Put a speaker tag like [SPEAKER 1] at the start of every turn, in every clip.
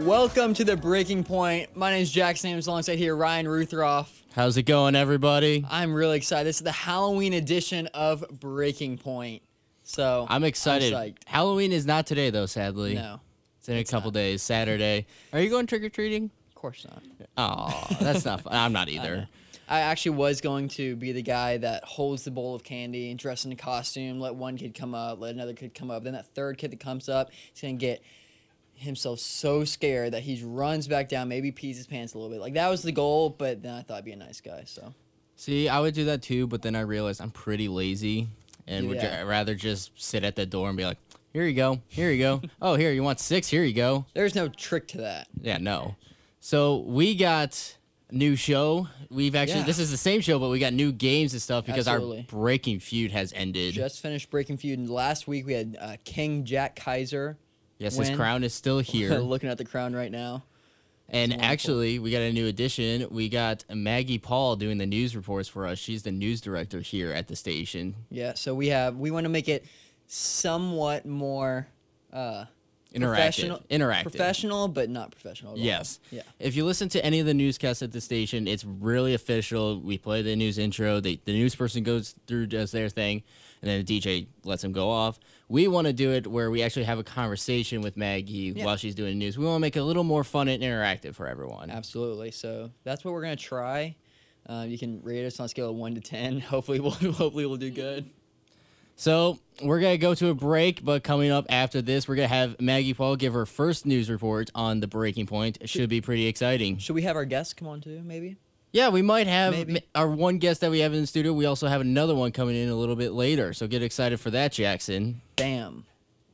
[SPEAKER 1] Welcome to the Breaking Point. My name is Jackson Ames, alongside here Ryan Ruthroff.
[SPEAKER 2] How's it going, everybody?
[SPEAKER 1] I'm really excited. This is the Halloween edition of Breaking Point. So
[SPEAKER 2] I'm excited.
[SPEAKER 1] I'm psyched.
[SPEAKER 2] Halloween is not today, though, sadly.
[SPEAKER 1] No,
[SPEAKER 2] It's in a couple days, Saturday. Are you going trick-or-treating?
[SPEAKER 1] of course not.
[SPEAKER 2] Oh, that's not fun. I'm not either.
[SPEAKER 1] I actually was going to be the guy that holds the bowl of candy and dress in a costume, let one kid come up, let another kid come up. Then that third kid that comes up, he's going to get himself so scared that he runs back down, maybe pees his pants a little bit. Like, that was the goal, but then I thought I'd be a nice guy, so.
[SPEAKER 2] See, I would do that too, but then I realized I'm pretty lazy and would rather just sit at the door and be like, here you go, here you go. Oh, here, you want 6? Here you go.
[SPEAKER 1] There's no trick to that.
[SPEAKER 2] Yeah, no. So we got a new show. We've actually, this is the same show, but we got new games and stuff because our Breaking Feud has ended.
[SPEAKER 1] Just finished Breaking Feud, and last week we had King Jack Kaiser.
[SPEAKER 2] Yes, his crown is still here.
[SPEAKER 1] Looking at the crown right now.
[SPEAKER 2] And actually, we got a new addition. We got Maggie Paul doing the news reports for us. She's the news director here at the station.
[SPEAKER 1] Yeah, so we want to make it somewhat more
[SPEAKER 2] interactive.
[SPEAKER 1] Professional, but not professional at all.
[SPEAKER 2] Yes.
[SPEAKER 1] Yeah.
[SPEAKER 2] If you listen to any of the newscasts at the station, it's really official. We play the news intro. The news person goes through, does their thing, and then the DJ lets them go off. We want to do it where we actually have a conversation with Maggie while she's doing news. We want to make it a little more fun and interactive for everyone.
[SPEAKER 1] Absolutely. So that's what we're going to try. You can rate us on a scale of 1 to 10. Hopefully we'll do good.
[SPEAKER 2] So we're going to go to a break, but coming up after this, we're going to have Maggie Paul give her first news report on the Breaking Point. It should be pretty exciting.
[SPEAKER 1] Should we have our guests come on too, maybe?
[SPEAKER 2] Yeah, we might have our one guest that we have in the studio. We also have another one coming in a little bit later, so get excited for that, Jackson.
[SPEAKER 1] Bam.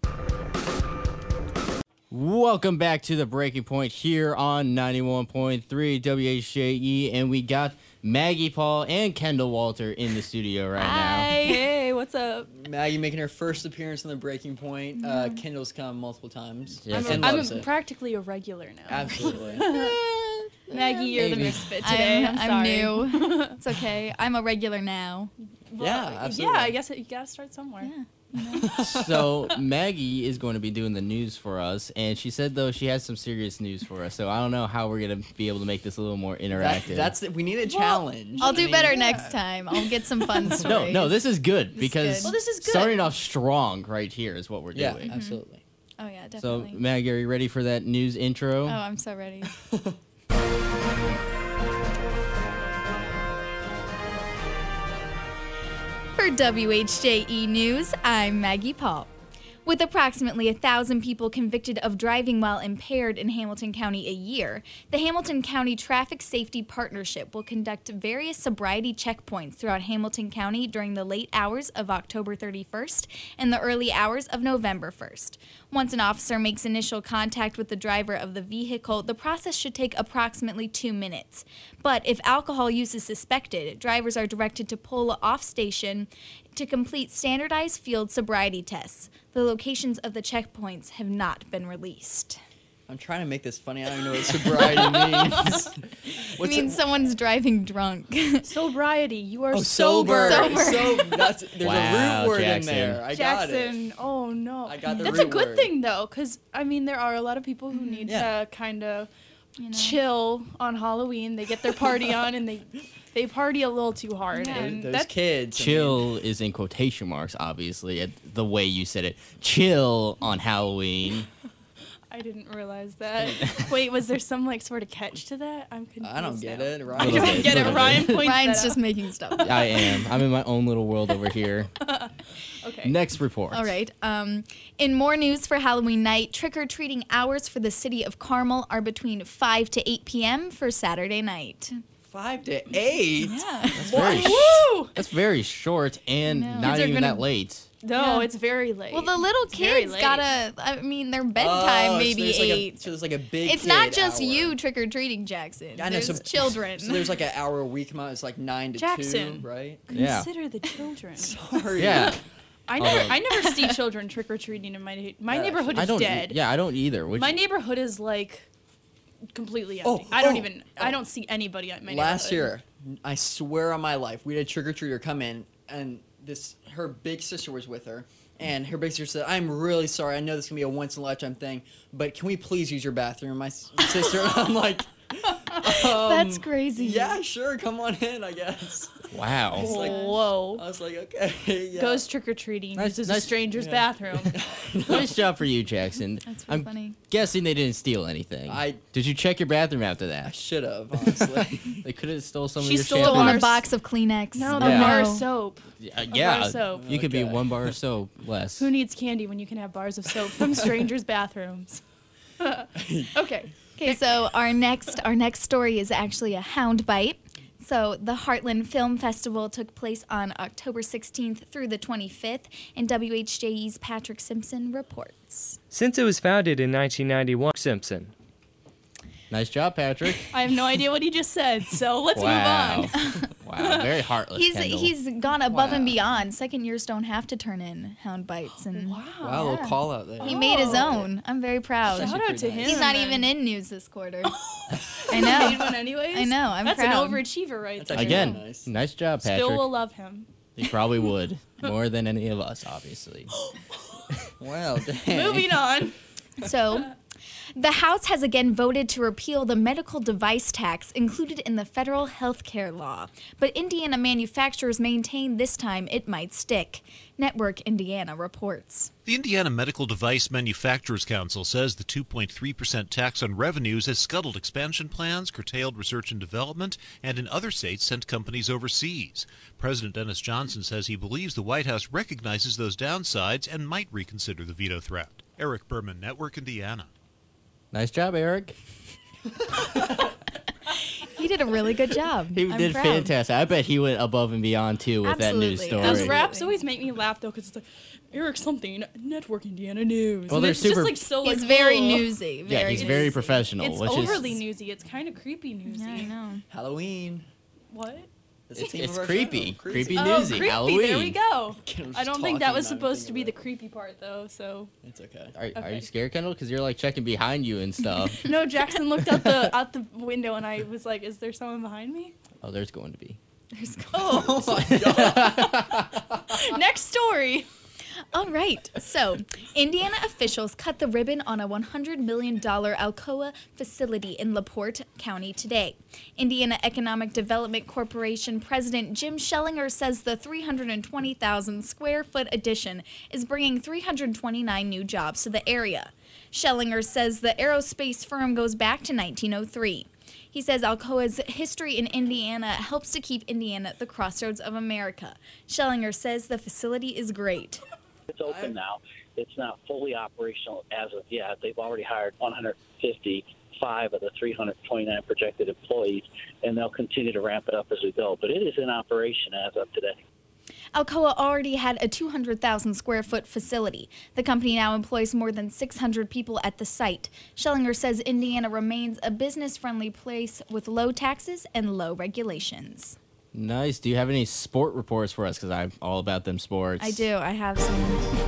[SPEAKER 2] Welcome back to the Breaking Point here on 91.3 WHJE, and we got Maggie Paul and Kendall Walter in the studio right now.
[SPEAKER 3] Hey, what's up?
[SPEAKER 1] Maggie making her first appearance on the Breaking Point. Kendall's come multiple times.
[SPEAKER 2] Yes.
[SPEAKER 3] I'm practically a regular now.
[SPEAKER 1] Absolutely.
[SPEAKER 3] Maggie, you're the misfit today. I'm sorry.
[SPEAKER 4] I'm new. It's okay. I'm a regular now.
[SPEAKER 3] Well,
[SPEAKER 1] yeah, absolutely.
[SPEAKER 3] Yeah, I guess you gotta start somewhere.
[SPEAKER 4] Yeah.
[SPEAKER 2] So Maggie is going to be doing the news for us, and she said though she has some serious news for us. So I don't know how we're gonna be able to make this a little more interactive.
[SPEAKER 1] We need a challenge.
[SPEAKER 4] I'll do better next time. I'll get some fun stories.
[SPEAKER 2] No, this is good because
[SPEAKER 3] Well, this is good.
[SPEAKER 2] starting off strong right here is what we're doing.
[SPEAKER 1] Yeah, absolutely.
[SPEAKER 4] Oh yeah,
[SPEAKER 2] So
[SPEAKER 4] definitely.
[SPEAKER 2] Maggie, are you ready for that news intro?
[SPEAKER 4] Oh, I'm so ready. For WHJE News, I'm Maggie Paul. With approximately 1,000 people convicted of driving while impaired in Hamilton County a year, the Hamilton County Traffic Safety Partnership will conduct various sobriety checkpoints throughout Hamilton County during the late hours of October 31st and the early hours of November 1st. Once an officer makes initial contact with the driver of the vehicle, the process should take approximately 2 minutes. But if alcohol use is suspected, drivers are directed to pull off station to complete standardized field sobriety tests. The locations of the checkpoints have not been released.
[SPEAKER 1] I'm trying to make this funny. I don't even know what sobriety means.
[SPEAKER 4] It means someone's driving drunk.
[SPEAKER 3] Sobriety. You are
[SPEAKER 1] sober.
[SPEAKER 4] Sober.
[SPEAKER 1] There's a root word
[SPEAKER 2] Jackson.
[SPEAKER 1] in there. I got it.
[SPEAKER 3] Jackson. Oh no.
[SPEAKER 1] I got the
[SPEAKER 3] That's a
[SPEAKER 1] root
[SPEAKER 3] good
[SPEAKER 1] word.
[SPEAKER 3] thing though, because I mean there are a lot of people who need to kind of chill on Halloween. They get their party on and they party a little too hard.
[SPEAKER 4] Yeah.
[SPEAKER 3] And
[SPEAKER 1] Those
[SPEAKER 3] that's
[SPEAKER 1] kids.
[SPEAKER 2] Chill is in quotation marks, obviously, the way you said it. Chill on Halloween.
[SPEAKER 3] I didn't realize that. Wait, was there some sort of catch to that? I'm confused.
[SPEAKER 1] I don't get it.
[SPEAKER 3] I
[SPEAKER 1] Ryan.
[SPEAKER 3] don't get it. Ryan points
[SPEAKER 4] Ryan's
[SPEAKER 3] that
[SPEAKER 4] just
[SPEAKER 3] out.
[SPEAKER 4] making stuff.
[SPEAKER 2] I am. I'm in my own little world over here.
[SPEAKER 3] Okay.
[SPEAKER 2] Next report.
[SPEAKER 4] All right. In more news for Halloween night, trick-or-treating hours for the city of Carmel are between 5 to 8 p.m. for Saturday night.
[SPEAKER 1] 5 to 8.
[SPEAKER 4] Yeah.
[SPEAKER 2] That's very short and
[SPEAKER 4] I know.
[SPEAKER 2] not
[SPEAKER 3] Kids are
[SPEAKER 2] even
[SPEAKER 3] gonna-
[SPEAKER 2] that late.
[SPEAKER 3] No,
[SPEAKER 4] Yeah.
[SPEAKER 3] it's very late.
[SPEAKER 4] Well, the little
[SPEAKER 3] It's very
[SPEAKER 4] kids
[SPEAKER 3] late.
[SPEAKER 4] their bedtime
[SPEAKER 1] Oh,
[SPEAKER 4] maybe
[SPEAKER 1] so there's
[SPEAKER 4] 8.
[SPEAKER 1] So there's like a big
[SPEAKER 4] It's not
[SPEAKER 1] kid
[SPEAKER 4] just
[SPEAKER 1] hour.
[SPEAKER 4] you trick-or-treating, Jackson.
[SPEAKER 1] I know,
[SPEAKER 4] There's children.
[SPEAKER 1] So there's like an hour a week amount. It's like 9 to
[SPEAKER 3] Jackson.
[SPEAKER 1] 2, right?
[SPEAKER 2] Yeah.
[SPEAKER 3] Consider the children.
[SPEAKER 1] Sorry.
[SPEAKER 2] Yeah.
[SPEAKER 3] I never see children trick or treating in my neighborhood
[SPEAKER 2] I
[SPEAKER 3] is
[SPEAKER 2] don't.
[SPEAKER 3] dead.
[SPEAKER 2] Yeah, I don't either.
[SPEAKER 3] My neighborhood is like completely empty.
[SPEAKER 1] Oh,
[SPEAKER 3] I don't see anybody at my neighborhood.
[SPEAKER 1] Last year, I swear on my life, we had a trick-or-treater come in, and her big sister was with her, and her big sister said, "I'm really sorry. I know this can be a once in a lifetime thing, but can we please use your bathroom?" My sister, I'm like,
[SPEAKER 4] That's crazy.
[SPEAKER 1] yeah, sure, come on in, I guess.
[SPEAKER 2] Wow.
[SPEAKER 1] like-
[SPEAKER 3] Whoa.
[SPEAKER 1] I was like, okay, yeah.
[SPEAKER 3] Goes trick-or-treating.
[SPEAKER 2] Nice-
[SPEAKER 3] Uses a
[SPEAKER 2] nice-
[SPEAKER 3] stranger's bathroom.
[SPEAKER 2] Nice job for you, Jackson.
[SPEAKER 4] That's really
[SPEAKER 2] I'm
[SPEAKER 4] funny.
[SPEAKER 2] guessing they didn't steal anything.
[SPEAKER 1] I-
[SPEAKER 2] Did you check your bathroom after
[SPEAKER 1] I
[SPEAKER 2] that?
[SPEAKER 1] should have, honestly.
[SPEAKER 2] They could have stole some
[SPEAKER 3] She
[SPEAKER 2] of your
[SPEAKER 3] stole
[SPEAKER 2] shampoo.
[SPEAKER 4] Stolen a
[SPEAKER 3] Bars.
[SPEAKER 4] box of Kleenex.
[SPEAKER 3] No,
[SPEAKER 4] Oh,
[SPEAKER 3] the
[SPEAKER 2] Yeah.
[SPEAKER 3] bar of
[SPEAKER 4] no.
[SPEAKER 3] soap.
[SPEAKER 2] Yeah,
[SPEAKER 3] bar of soap.
[SPEAKER 2] you could be
[SPEAKER 1] Okay.
[SPEAKER 2] 1 bar of soap less.
[SPEAKER 3] Who needs candy when you can have bars of soap from strangers' bathrooms? Okay.
[SPEAKER 4] Okay, so our next story is actually a hound bite. So the Heartland Film Festival took place on October 16th through the 25th, and WHJE's Patrick Simpson reports.
[SPEAKER 5] Since it was founded in 1991, Simpson.
[SPEAKER 2] Nice job, Patrick.
[SPEAKER 3] I have no idea what he just said, so let's
[SPEAKER 2] Wow.
[SPEAKER 3] move on.
[SPEAKER 2] Wow, very heartless. Kendall.
[SPEAKER 4] He's gone above and
[SPEAKER 1] Wow.
[SPEAKER 4] beyond. Second years don't have to turn in hound bites, and
[SPEAKER 1] Wow, a little call out there.
[SPEAKER 4] he made his
[SPEAKER 3] Oh.
[SPEAKER 4] own. I'm very proud.
[SPEAKER 1] That's
[SPEAKER 3] Shout out
[SPEAKER 1] pretty
[SPEAKER 3] to
[SPEAKER 1] nice.
[SPEAKER 3] him.
[SPEAKER 4] He's not
[SPEAKER 3] then.
[SPEAKER 4] even in news this quarter. I
[SPEAKER 3] He made
[SPEAKER 4] know.
[SPEAKER 3] one anyways.
[SPEAKER 4] I know, I'm
[SPEAKER 3] That's
[SPEAKER 4] proud.
[SPEAKER 3] an overachiever right
[SPEAKER 1] That's
[SPEAKER 3] there.
[SPEAKER 1] actually
[SPEAKER 2] Again,
[SPEAKER 1] really nice.
[SPEAKER 2] nice job, Patrick.
[SPEAKER 3] Still will love him.
[SPEAKER 2] He probably would. More than any of us, obviously.
[SPEAKER 1] Well, dang.
[SPEAKER 3] Moving on.
[SPEAKER 4] So, the House has again voted to repeal the medical device tax included in the federal health care law, but Indiana manufacturers maintain this time it might stick. Network Indiana reports.
[SPEAKER 6] The Indiana Medical Device Manufacturers Council says the 2.3% tax on revenues has scuttled expansion plans, curtailed research and development, and in other states sent companies overseas. President Dennis Johnson says he believes the White House recognizes those downsides and might reconsider the veto threat. Eric Berman, Network Indiana.
[SPEAKER 2] Nice job, Eric.
[SPEAKER 4] He did a really good job.
[SPEAKER 2] He
[SPEAKER 4] I'm
[SPEAKER 2] did
[SPEAKER 4] proud.
[SPEAKER 2] fantastic. I bet he went above and beyond, too, with that news
[SPEAKER 4] Absolutely.
[SPEAKER 2] story.
[SPEAKER 3] Those
[SPEAKER 4] Right.
[SPEAKER 3] raps always make me laugh though, because it's like Eric something, Network Indiana News.
[SPEAKER 2] Well,
[SPEAKER 3] and
[SPEAKER 2] they're
[SPEAKER 3] it's
[SPEAKER 2] super-
[SPEAKER 3] just like so like
[SPEAKER 4] He's very
[SPEAKER 3] oh.
[SPEAKER 4] newsy.
[SPEAKER 2] Yeah,
[SPEAKER 4] Very
[SPEAKER 2] he's very
[SPEAKER 4] newsy.
[SPEAKER 2] professional.
[SPEAKER 3] It's
[SPEAKER 2] which
[SPEAKER 3] overly
[SPEAKER 2] is,
[SPEAKER 3] newsy. It's kind of creepy newsy.
[SPEAKER 4] Yeah, I know.
[SPEAKER 1] Halloween.
[SPEAKER 3] What?
[SPEAKER 1] That's the
[SPEAKER 2] It's,
[SPEAKER 1] theme
[SPEAKER 2] it's
[SPEAKER 1] of our
[SPEAKER 2] creepy.
[SPEAKER 1] show.
[SPEAKER 2] Creepy
[SPEAKER 3] Oh,
[SPEAKER 2] newsy.
[SPEAKER 3] creepy.
[SPEAKER 2] Halloween.
[SPEAKER 3] There we go.
[SPEAKER 1] Kendall's
[SPEAKER 3] I don't
[SPEAKER 1] just
[SPEAKER 3] think that
[SPEAKER 1] talking,
[SPEAKER 3] was
[SPEAKER 1] not even
[SPEAKER 3] supposed to be
[SPEAKER 1] thinking
[SPEAKER 3] the creepy part though. So
[SPEAKER 1] about it. It's okay.
[SPEAKER 2] Are
[SPEAKER 3] Okay.
[SPEAKER 2] you scared, Kendall? Because you're like checking behind you and stuff.
[SPEAKER 3] no, Jackson looked out the window and I was like, "Is there someone behind me?"
[SPEAKER 2] Oh, there's going to be.
[SPEAKER 3] Oh,
[SPEAKER 1] my God.
[SPEAKER 3] next story.
[SPEAKER 4] All right. So, Indiana officials cut the ribbon on a $100 million Alcoa facility in LaPorte County today. Indiana Economic Development Corporation President Jim Schellinger says the 320,000 square foot addition is bringing 329 new jobs to the area. Schellinger says the aerospace firm goes back to 1903. He says Alcoa's history in Indiana helps to keep Indiana at the crossroads of America. Schellinger says the facility is great.
[SPEAKER 7] It's open now. It's not fully operational as of yet. They've already hired 155 of the 329 projected employees, and they'll continue to ramp it up as we go. But it is in operation as of today.
[SPEAKER 4] Alcoa already had a 200,000 square foot facility. The company now employs more than 600 people at the site. Schellinger says Indiana remains a business-friendly place with low taxes and low regulations.
[SPEAKER 2] Nice. Do you have any sport reports for us? Because I'm all about them sports.
[SPEAKER 4] I do. I have some.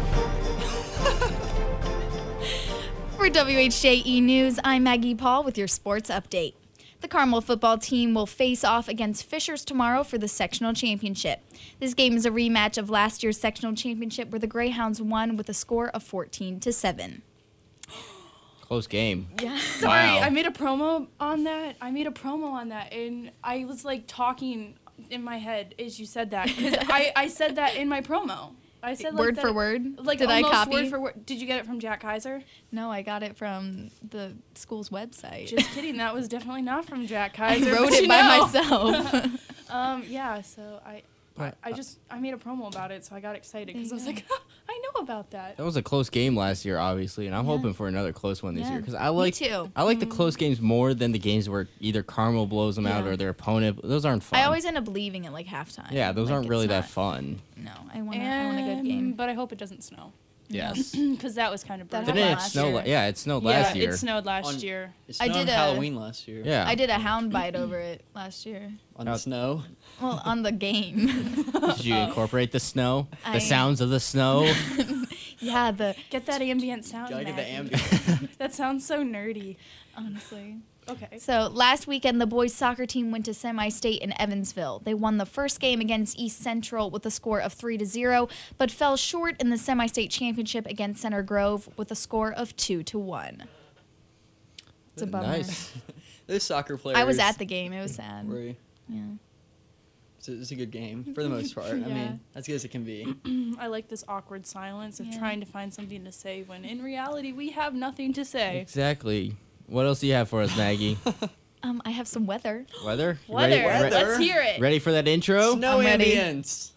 [SPEAKER 4] For WHJE News, I'm Maggie Paul with your sports update. The Carmel football team will face off against Fishers tomorrow for the sectional championship. This game is a rematch of last year's sectional championship where the Greyhounds won with a score of 14-7.
[SPEAKER 2] Close game.
[SPEAKER 3] Yeah. Sorry,
[SPEAKER 2] Wow.
[SPEAKER 3] I made a promo on that. And I was like talking in my head as you said that because I said that in my promo. I said like
[SPEAKER 4] Word
[SPEAKER 3] that,
[SPEAKER 4] for word?
[SPEAKER 3] Like
[SPEAKER 4] Did I
[SPEAKER 3] almost
[SPEAKER 4] copy?
[SPEAKER 3] word for word. Did you get it from Jack Kaiser?
[SPEAKER 4] No, I got it from the school's website.
[SPEAKER 3] Just kidding. That was definitely not from Jack
[SPEAKER 4] I
[SPEAKER 3] Kaiser.
[SPEAKER 4] wrote
[SPEAKER 3] but
[SPEAKER 4] it
[SPEAKER 3] you
[SPEAKER 4] by
[SPEAKER 3] know.
[SPEAKER 4] myself.
[SPEAKER 3] Yeah. So I made a promo about it, so I got excited because I was like, I know about that.
[SPEAKER 2] That was a close game last year, obviously, and I'm hoping for another close one this
[SPEAKER 4] Yeah.
[SPEAKER 2] year because I like
[SPEAKER 4] too.
[SPEAKER 2] I like the close games more than the games where either Carmel blows them out
[SPEAKER 3] Yeah.
[SPEAKER 2] or their opponent. Those aren't fun.
[SPEAKER 4] I always end up leaving at like halftime.
[SPEAKER 2] yeah, those
[SPEAKER 4] Like,
[SPEAKER 2] aren't really
[SPEAKER 4] it's
[SPEAKER 2] that
[SPEAKER 4] not-
[SPEAKER 2] fun.
[SPEAKER 4] No, I want a good game.
[SPEAKER 3] But I hope it doesn't snow
[SPEAKER 2] Yes.
[SPEAKER 3] because that was kind of
[SPEAKER 4] That
[SPEAKER 3] brutal.
[SPEAKER 2] Didn't it
[SPEAKER 4] last
[SPEAKER 2] snow?
[SPEAKER 4] year.
[SPEAKER 2] Yeah, it snowed
[SPEAKER 3] Yeah,
[SPEAKER 2] last year.
[SPEAKER 3] it snowed last
[SPEAKER 1] On-
[SPEAKER 3] year.
[SPEAKER 1] It
[SPEAKER 4] I
[SPEAKER 1] snowed on
[SPEAKER 4] did a-
[SPEAKER 1] Halloween last year.
[SPEAKER 2] Yeah.
[SPEAKER 4] I did a hound bite over it last year.
[SPEAKER 1] On the snow.
[SPEAKER 4] Well, on the game.
[SPEAKER 2] Did you incorporate the snow?
[SPEAKER 4] I-
[SPEAKER 2] The sounds of the snow?
[SPEAKER 4] Yeah,
[SPEAKER 3] Get that ambient sound.
[SPEAKER 1] Gotta get the
[SPEAKER 3] Maggie.
[SPEAKER 1] ambient.
[SPEAKER 3] That sounds so nerdy.
[SPEAKER 4] honestly.
[SPEAKER 3] Okay.
[SPEAKER 4] So last weekend, the boys soccer team went to semi-state in Evansville. They won the first game against East Central with a score of 3-0, but fell short in the semi-state championship against Center Grove with a score of 2-1. It's a bummer.
[SPEAKER 2] Nice.
[SPEAKER 1] Those soccer players.
[SPEAKER 4] I was at the game. It was sad.
[SPEAKER 1] Were
[SPEAKER 4] Yeah.
[SPEAKER 1] It's a good game for the most part. I
[SPEAKER 3] Yeah.
[SPEAKER 1] mean, as good as it can be.
[SPEAKER 3] I like this awkward silence of
[SPEAKER 4] Yeah.
[SPEAKER 3] trying to find something to say when in reality we have nothing to say.
[SPEAKER 2] Exactly. What else do you have for us, Maggie?
[SPEAKER 4] I have some weather.
[SPEAKER 2] Weather? You
[SPEAKER 3] Weather.
[SPEAKER 2] Ready,
[SPEAKER 3] Let's hear it.
[SPEAKER 2] ready for that intro?
[SPEAKER 1] Snow
[SPEAKER 4] I'm ready.
[SPEAKER 1] ambience.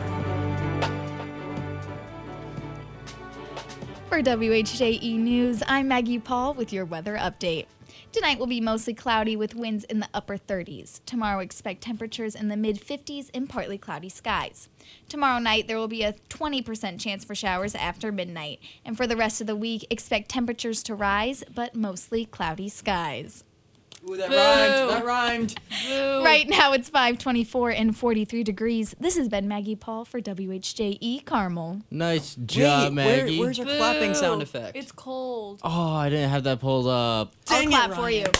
[SPEAKER 4] For WHJE News, I'm Maggie Paul with your weather update. Tonight will be mostly cloudy with winds in the upper 30s. Tomorrow, expect temperatures in the mid-50s and partly cloudy skies. Tomorrow night, there will be a 20% chance for showers after midnight. And for the rest of the week, expect temperatures to rise, but mostly cloudy skies.
[SPEAKER 1] Ooh, that
[SPEAKER 3] Boo.
[SPEAKER 1] rhymed. That rhymed.
[SPEAKER 4] Right now, it's 5:24 and 43 degrees. This has been Maggie Paul for WHJE Carmel.
[SPEAKER 2] Nice job,
[SPEAKER 1] Wait,
[SPEAKER 2] Maggie.
[SPEAKER 1] where's our clapping sound
[SPEAKER 3] Boo.
[SPEAKER 1] effect?
[SPEAKER 3] It's cold.
[SPEAKER 2] Oh, I didn't have that pulled up.
[SPEAKER 4] I'll
[SPEAKER 1] Dang it,
[SPEAKER 4] clap for
[SPEAKER 1] Ryan.
[SPEAKER 4] you.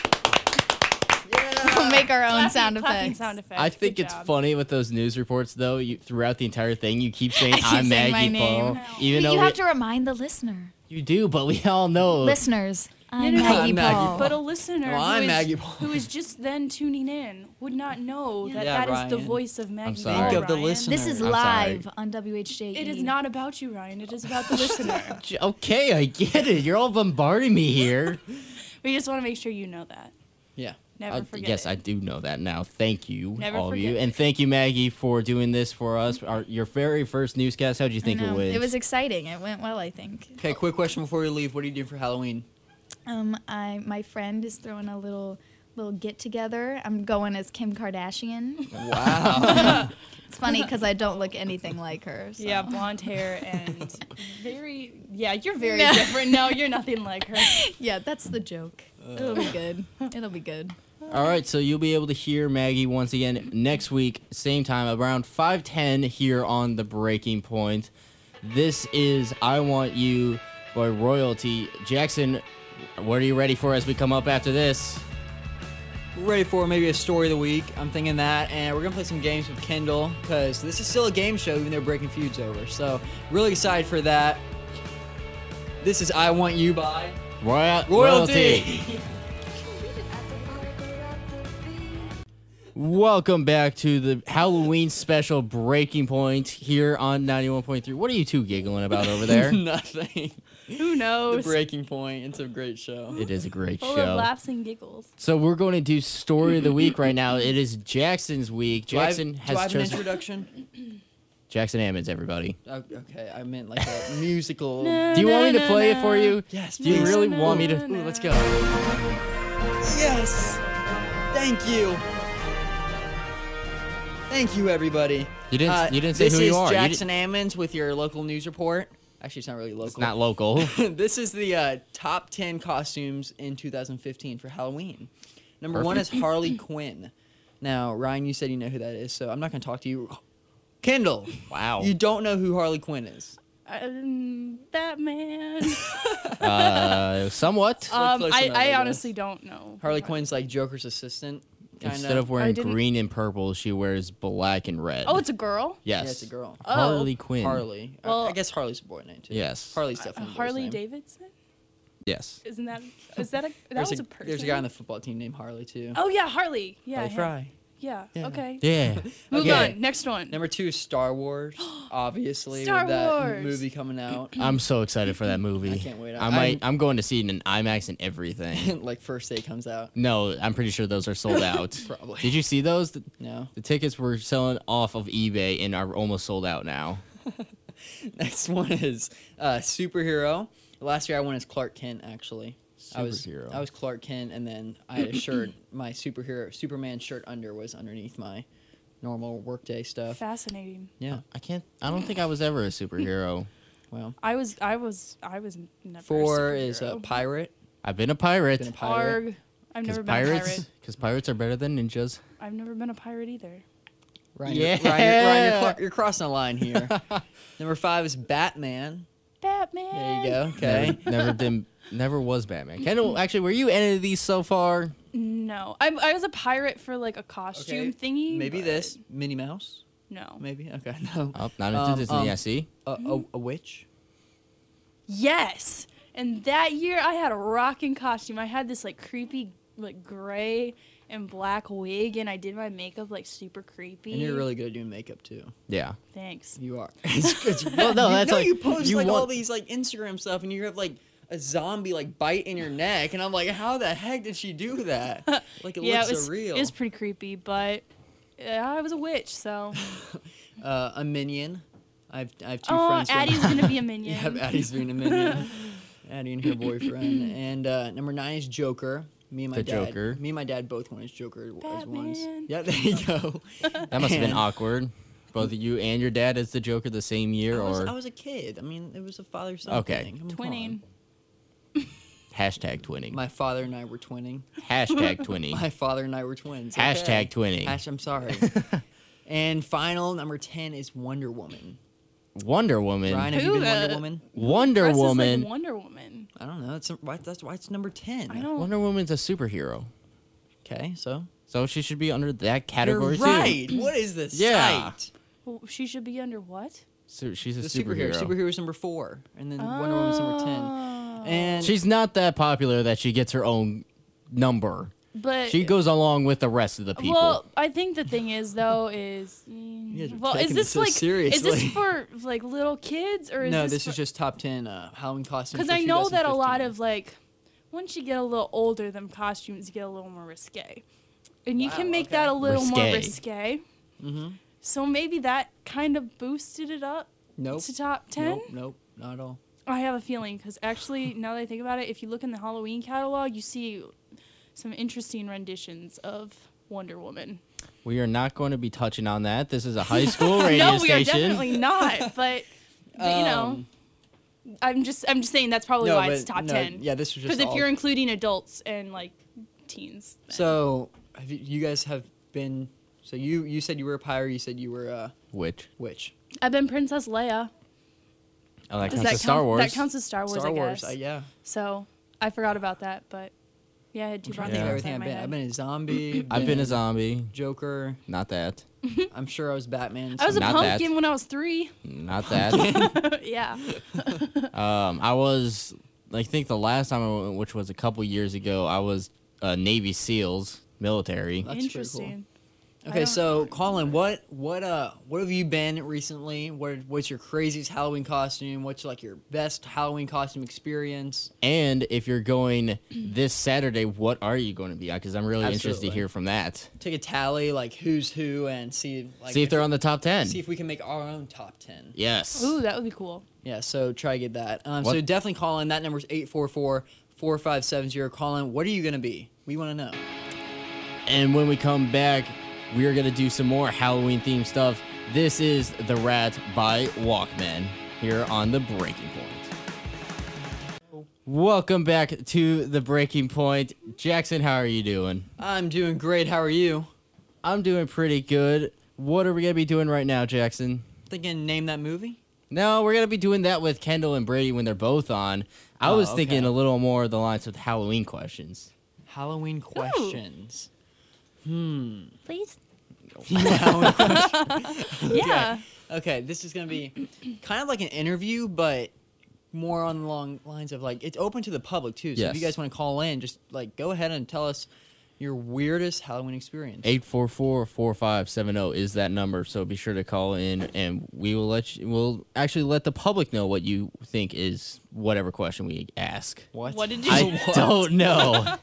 [SPEAKER 4] We'll make our own sound
[SPEAKER 3] Clapping
[SPEAKER 4] effects.
[SPEAKER 3] sound effects.
[SPEAKER 2] I think
[SPEAKER 3] Good
[SPEAKER 2] it's
[SPEAKER 3] job.
[SPEAKER 2] funny with those news reports, though. Throughout the entire thing, you keep saying,
[SPEAKER 4] I keep
[SPEAKER 2] I'm
[SPEAKER 4] saying my
[SPEAKER 2] Maggie Paul.
[SPEAKER 4] name.
[SPEAKER 2] Even
[SPEAKER 4] But
[SPEAKER 2] though
[SPEAKER 4] you have to remind the listener.
[SPEAKER 2] you do, but we all know.
[SPEAKER 4] Listeners, I'm
[SPEAKER 3] no, no,
[SPEAKER 4] Maggie
[SPEAKER 1] I'm Maggie
[SPEAKER 4] Paul.
[SPEAKER 1] Paul.
[SPEAKER 3] But a listener
[SPEAKER 1] Well, I'm
[SPEAKER 3] who,
[SPEAKER 1] Maggie
[SPEAKER 3] is,
[SPEAKER 1] Paul.
[SPEAKER 3] who is just then tuning in would not know that
[SPEAKER 1] Yeah,
[SPEAKER 3] that is the
[SPEAKER 1] Ryan.
[SPEAKER 3] voice of Maggie
[SPEAKER 2] sorry.
[SPEAKER 3] Paul,
[SPEAKER 1] Think of the
[SPEAKER 3] Ryan.
[SPEAKER 1] listener.
[SPEAKER 4] This is
[SPEAKER 2] I'm
[SPEAKER 4] live
[SPEAKER 2] sorry.
[SPEAKER 4] on WHJE.
[SPEAKER 3] It is not about you, Ryan. It is about the listener.
[SPEAKER 2] Okay, I get it. You're all bombarding me here.
[SPEAKER 3] We just want to make sure you know that.
[SPEAKER 1] Yeah.
[SPEAKER 3] Never forget
[SPEAKER 2] yes,
[SPEAKER 3] it.
[SPEAKER 2] I do know that now. Thank you,
[SPEAKER 3] Never
[SPEAKER 2] all of you.
[SPEAKER 3] forget
[SPEAKER 2] And
[SPEAKER 3] it.
[SPEAKER 2] thank you, Maggie, for doing this for us. Your very first newscast. How'd you
[SPEAKER 4] I
[SPEAKER 2] think it
[SPEAKER 4] know.
[SPEAKER 2] went?
[SPEAKER 4] It was exciting. It went well, I think.
[SPEAKER 1] Okay, quick question before we leave. What are you doing for Halloween?
[SPEAKER 4] My friend is throwing a little get together. I'm going as Kim Kardashian.
[SPEAKER 1] Wow.
[SPEAKER 4] It's funny because I don't look anything like her. So.
[SPEAKER 3] Yeah, blonde hair and very. Yeah, you're very
[SPEAKER 4] No.
[SPEAKER 3] different. No, you're nothing like her.
[SPEAKER 4] Yeah, that's the joke. It'll be good. It'll be good.
[SPEAKER 2] All right, so you'll be able to hear Maggie once again next week, same time, around 5:10 here on The Breaking Point. This is I Want You by Royalty. Jackson, what are you ready for as we come up after this?
[SPEAKER 1] We're ready for maybe a story of the week. I'm thinking that, and we're gonna play some games with Kendall because this is still a game show, even though Breaking Feud's over. So really excited for that. This is I Want You by
[SPEAKER 2] Royalty. Welcome back to the Halloween special Breaking Point here on 91.3. What are you two giggling about over there?
[SPEAKER 1] Nothing.
[SPEAKER 3] Who
[SPEAKER 1] The
[SPEAKER 3] knows?
[SPEAKER 1] Breaking Point. It's a great show.
[SPEAKER 2] It is a great
[SPEAKER 3] Full
[SPEAKER 2] show.
[SPEAKER 3] of laughs and giggles.
[SPEAKER 2] So we're going to do story of the week right now. It is Jackson's week.
[SPEAKER 1] do
[SPEAKER 2] Jackson
[SPEAKER 1] I
[SPEAKER 2] has
[SPEAKER 1] have an
[SPEAKER 2] chosen
[SPEAKER 1] introduction?
[SPEAKER 2] Jackson Ammons, everybody.
[SPEAKER 1] Okay, I meant like a musical.
[SPEAKER 2] Do you want me to play it for you?
[SPEAKER 1] Yes,
[SPEAKER 2] Do you
[SPEAKER 1] please.
[SPEAKER 2] really want me to?
[SPEAKER 1] Ooh, let's go. Yes. Thank you. Thank you, everybody.
[SPEAKER 2] You didn't say who you are.
[SPEAKER 1] This
[SPEAKER 2] You
[SPEAKER 1] is Jackson Ammons with your local news report. Actually, it's not really local.
[SPEAKER 2] It's not local.
[SPEAKER 1] This is the top 10 costumes in 2015 for Halloween. Number one is Harley Quinn. Now, Ryan, you said you know who that is, so I'm not going to talk to you. Kendall,
[SPEAKER 2] Wow.
[SPEAKER 1] you don't know who Harley Quinn is.
[SPEAKER 3] Batman.
[SPEAKER 2] Somewhat.
[SPEAKER 1] close enough, I
[SPEAKER 3] I
[SPEAKER 1] guess.
[SPEAKER 3] honestly don't know.
[SPEAKER 1] Harley Quinn's like Joker's assistant. Kinda.
[SPEAKER 2] Instead of
[SPEAKER 3] I
[SPEAKER 2] wearing
[SPEAKER 3] didn't-
[SPEAKER 2] green and purple, she wears black and red.
[SPEAKER 3] Oh, it's a girl.
[SPEAKER 2] yes.
[SPEAKER 1] Yeah, it's a girl.
[SPEAKER 3] Oh.
[SPEAKER 2] Harley Quinn.
[SPEAKER 1] Harley.
[SPEAKER 3] Well-
[SPEAKER 1] I guess Harley's a boy name too.
[SPEAKER 2] Yes.
[SPEAKER 1] Harley's definitely a boy's
[SPEAKER 3] Harley
[SPEAKER 1] name.
[SPEAKER 3] Davidson.
[SPEAKER 2] Yes.
[SPEAKER 3] Isn't that? Is that a? That
[SPEAKER 1] There's
[SPEAKER 3] was
[SPEAKER 1] a,
[SPEAKER 3] a person.
[SPEAKER 1] there's a guy on the football team named Harley too.
[SPEAKER 3] Oh yeah, Harley. Yeah.
[SPEAKER 1] Harley
[SPEAKER 3] him.
[SPEAKER 1] Fry.
[SPEAKER 3] Yeah.
[SPEAKER 1] Yeah.
[SPEAKER 3] Okay.
[SPEAKER 2] Yeah.
[SPEAKER 3] Move
[SPEAKER 1] Okay.
[SPEAKER 3] on. Next one.
[SPEAKER 1] Number two is Star Wars. Obviously,
[SPEAKER 3] Star
[SPEAKER 1] with that
[SPEAKER 3] Wars.
[SPEAKER 1] movie coming out.
[SPEAKER 2] I'm so excited for that movie.
[SPEAKER 1] I can't wait.
[SPEAKER 2] I'm going to see it in IMAX and everything.
[SPEAKER 1] Like first day comes out.
[SPEAKER 2] No, I'm pretty sure those are sold out.
[SPEAKER 1] Probably.
[SPEAKER 2] Did you see those?
[SPEAKER 1] No.
[SPEAKER 2] The tickets were selling off of eBay and are almost sold out now.
[SPEAKER 1] Next one is superhero. Last year I went as Clark Kent. Actually,
[SPEAKER 2] Superhero.
[SPEAKER 1] I was Clark Kent, and then I had a shirt. My Superman shirt under was underneath my normal workday stuff.
[SPEAKER 3] Fascinating.
[SPEAKER 1] Yeah.
[SPEAKER 2] I don't think I was ever a superhero.
[SPEAKER 1] Well,
[SPEAKER 3] I was never.
[SPEAKER 1] four
[SPEAKER 3] a
[SPEAKER 1] is a
[SPEAKER 3] superhero.
[SPEAKER 1] pirate.
[SPEAKER 2] I've been a pirate.
[SPEAKER 1] Been a pirate.
[SPEAKER 3] Arg. I've never been a pirate.
[SPEAKER 2] Because pirates are better than ninjas.
[SPEAKER 3] I've never been a pirate either.
[SPEAKER 1] Ryan,
[SPEAKER 2] Yeah.
[SPEAKER 1] Ryan, you're crossing a line here. Number five is Batman.
[SPEAKER 3] Batman.
[SPEAKER 1] There you go. Okay.
[SPEAKER 2] Never was Batman. Kendall, actually, were you any of these so far?
[SPEAKER 3] No, I was a pirate for like a costume thingy.
[SPEAKER 1] Maybe
[SPEAKER 3] but
[SPEAKER 1] this Minnie Mouse.
[SPEAKER 3] No.
[SPEAKER 1] Maybe. Okay. No.
[SPEAKER 2] Oh, not into Disney. I see.
[SPEAKER 1] A witch.
[SPEAKER 3] Yes. And that year I had a rocking costume. I had this like creepy like gray and black wig, and I did my makeup like super creepy.
[SPEAKER 1] And you're really good at doing makeup too.
[SPEAKER 2] Yeah.
[SPEAKER 3] Thanks.
[SPEAKER 1] You are.
[SPEAKER 2] Well, no, that's like
[SPEAKER 1] you post
[SPEAKER 2] you
[SPEAKER 1] like all
[SPEAKER 2] want-
[SPEAKER 1] these like Instagram stuff, and you have like a zombie like bite in your neck, and I'm like, how the heck did she do that? Like it looks so real.
[SPEAKER 3] It was pretty creepy, but I was a witch, so.
[SPEAKER 1] A minion. I have two
[SPEAKER 3] Oh,
[SPEAKER 1] friends. who-
[SPEAKER 3] Addie's gonna be a minion.
[SPEAKER 1] Yeah, Addie's being a minion. Addie and her boyfriend. And number 9 is Joker. Me and my
[SPEAKER 2] The
[SPEAKER 1] dad.
[SPEAKER 2] Joker.
[SPEAKER 1] Me and my dad both went as Joker as once.
[SPEAKER 3] Batman.
[SPEAKER 1] Yeah, there you go.
[SPEAKER 2] That must have been
[SPEAKER 1] And
[SPEAKER 2] awkward. Both of you and your dad as the Joker the same year,
[SPEAKER 1] I
[SPEAKER 2] or
[SPEAKER 1] was a kid. I mean, it was a father-son
[SPEAKER 2] Okay.
[SPEAKER 1] thing.
[SPEAKER 3] Twinning.
[SPEAKER 2] hashtag twinning.
[SPEAKER 1] My father and I were twinning.
[SPEAKER 2] Hashtag twinning.
[SPEAKER 1] My father and I were twins.
[SPEAKER 2] Hashtag twinning.
[SPEAKER 1] I'm sorry. And final, number 10 is Wonder Woman.
[SPEAKER 2] Wonder Woman.
[SPEAKER 1] Ryan, have you
[SPEAKER 3] Who
[SPEAKER 1] been Wonder
[SPEAKER 3] the-
[SPEAKER 1] Woman?
[SPEAKER 2] Wonder
[SPEAKER 3] Dressed as, like,
[SPEAKER 2] Woman.
[SPEAKER 3] Wonder Woman.
[SPEAKER 1] I don't know. That's why it's number 10.
[SPEAKER 3] I don't.
[SPEAKER 2] Wonder Woman's a superhero,
[SPEAKER 1] Okay, so.
[SPEAKER 2] so she should be under that category
[SPEAKER 1] You're right.
[SPEAKER 2] too.
[SPEAKER 1] What is this?
[SPEAKER 2] Yeah.
[SPEAKER 1] Site?
[SPEAKER 3] Well, she should be under what?
[SPEAKER 2] So she's a
[SPEAKER 1] The
[SPEAKER 2] superhero.
[SPEAKER 1] Superhero's number 4, and then Wonder Woman's number 10.
[SPEAKER 3] Oh.
[SPEAKER 1] And
[SPEAKER 2] She's not that popular that she gets her own number.
[SPEAKER 3] But
[SPEAKER 2] She goes along with the rest of the people.
[SPEAKER 3] Well, I think the thing is though is
[SPEAKER 1] guys are
[SPEAKER 3] well, is
[SPEAKER 1] taking
[SPEAKER 3] this
[SPEAKER 1] it so
[SPEAKER 3] like is
[SPEAKER 1] seriously.
[SPEAKER 3] this for like little kids or is
[SPEAKER 1] no,
[SPEAKER 3] this
[SPEAKER 1] this is just top 10 Halloween costumes.
[SPEAKER 3] because
[SPEAKER 1] for
[SPEAKER 3] I know that a lot
[SPEAKER 1] 2015.
[SPEAKER 3] of like once you get a little older, them costumes get a little more risque, and you can make that a little more
[SPEAKER 2] Risque.
[SPEAKER 3] risque.
[SPEAKER 1] Mm-hmm.
[SPEAKER 3] So maybe that kind of boosted it up
[SPEAKER 1] Nope.
[SPEAKER 3] to top 10.
[SPEAKER 1] Nope, not at all.
[SPEAKER 3] I have a feeling because actually, now that I think about it, if you look in the Halloween catalog, you see some interesting renditions of Wonder Woman.
[SPEAKER 2] We are not going to be touching on that. This is a high school radio
[SPEAKER 3] No, we are
[SPEAKER 2] station.
[SPEAKER 3] definitely not. But you know, I'm just saying that's probably
[SPEAKER 1] No,
[SPEAKER 3] why it's
[SPEAKER 1] but
[SPEAKER 3] top
[SPEAKER 1] no,
[SPEAKER 3] 10.
[SPEAKER 1] Yeah, this was just
[SPEAKER 3] Because if
[SPEAKER 1] all-
[SPEAKER 3] you're including adults and like teens, then-
[SPEAKER 1] So, you guys have been. So you said you were a pirate. You said you were a
[SPEAKER 2] Which?
[SPEAKER 1] witch.
[SPEAKER 3] I've been Princess Leia.
[SPEAKER 2] Oh, that
[SPEAKER 3] Does
[SPEAKER 2] counts
[SPEAKER 3] that
[SPEAKER 2] as Star
[SPEAKER 3] count?
[SPEAKER 2] Wars.
[SPEAKER 3] That counts as Star Wars,
[SPEAKER 1] Star
[SPEAKER 3] I
[SPEAKER 1] Wars.
[SPEAKER 3] guess.
[SPEAKER 1] Yeah.
[SPEAKER 3] So I forgot about that, but yeah, I had two
[SPEAKER 1] I think
[SPEAKER 3] Bronze
[SPEAKER 1] everything
[SPEAKER 3] in
[SPEAKER 1] I've
[SPEAKER 3] my
[SPEAKER 1] been.
[SPEAKER 3] head.
[SPEAKER 1] I've been a zombie.
[SPEAKER 2] I've been a zombie.
[SPEAKER 1] Joker.
[SPEAKER 2] Not that.
[SPEAKER 1] I'm sure I was Batman.
[SPEAKER 3] I was a
[SPEAKER 2] Not that.
[SPEAKER 3] pumpkin when I was 3.
[SPEAKER 2] Not that.
[SPEAKER 3] Yeah.
[SPEAKER 2] I was. I think the last time I went, which was a couple years ago, I was Navy SEALs, military.
[SPEAKER 1] That's pretty cool.
[SPEAKER 3] Interesting.
[SPEAKER 1] Okay, so Colin, what have you been recently? What's your craziest Halloween costume? What's like your best Halloween costume experience?
[SPEAKER 2] And if you're going this Saturday, what are you going to be on? Because I'm really interested to
[SPEAKER 1] Absolutely.
[SPEAKER 2] hear from that.
[SPEAKER 1] Take a tally, like who's who, and see like
[SPEAKER 2] See if they're on the top 10.
[SPEAKER 1] see if we can make our own top 10.
[SPEAKER 2] Yes.
[SPEAKER 3] Ooh, that would be cool.
[SPEAKER 1] Yeah, so try to get that. So
[SPEAKER 2] What-
[SPEAKER 1] definitely call in. That number's 844-4570. Call in. What are you gonna be? We want to know.
[SPEAKER 2] And when we come back, we are going to do some more Halloween themed stuff. This is The Rat by Walkman here on The Breaking Point. Welcome back to The Breaking Point. Jackson, how are you doing?
[SPEAKER 1] I'm doing great. How are you?
[SPEAKER 2] I'm doing pretty good. What are we going to be doing right now, Jackson?
[SPEAKER 1] Thinking name that movie?
[SPEAKER 2] No, we're going to be doing that with Kendall and Brady when they're both on. I
[SPEAKER 1] Oh,
[SPEAKER 2] was thinking
[SPEAKER 1] okay.
[SPEAKER 2] a little more of the lines with Halloween questions.
[SPEAKER 1] Halloween questions.
[SPEAKER 3] Please?
[SPEAKER 1] Halloween questions.
[SPEAKER 3] Yeah.
[SPEAKER 1] Okay, this is gonna be kind of like an interview, but more on the long lines of like it's open to the public too. So if
[SPEAKER 2] Yes.
[SPEAKER 1] you guys want to call in, just like go ahead and tell us your weirdest Halloween experience.
[SPEAKER 2] 844-4570 is that number, so be sure to call in, and we'll actually let the public know what you think is whatever question we ask.
[SPEAKER 1] What?
[SPEAKER 3] What did you
[SPEAKER 2] I don't know.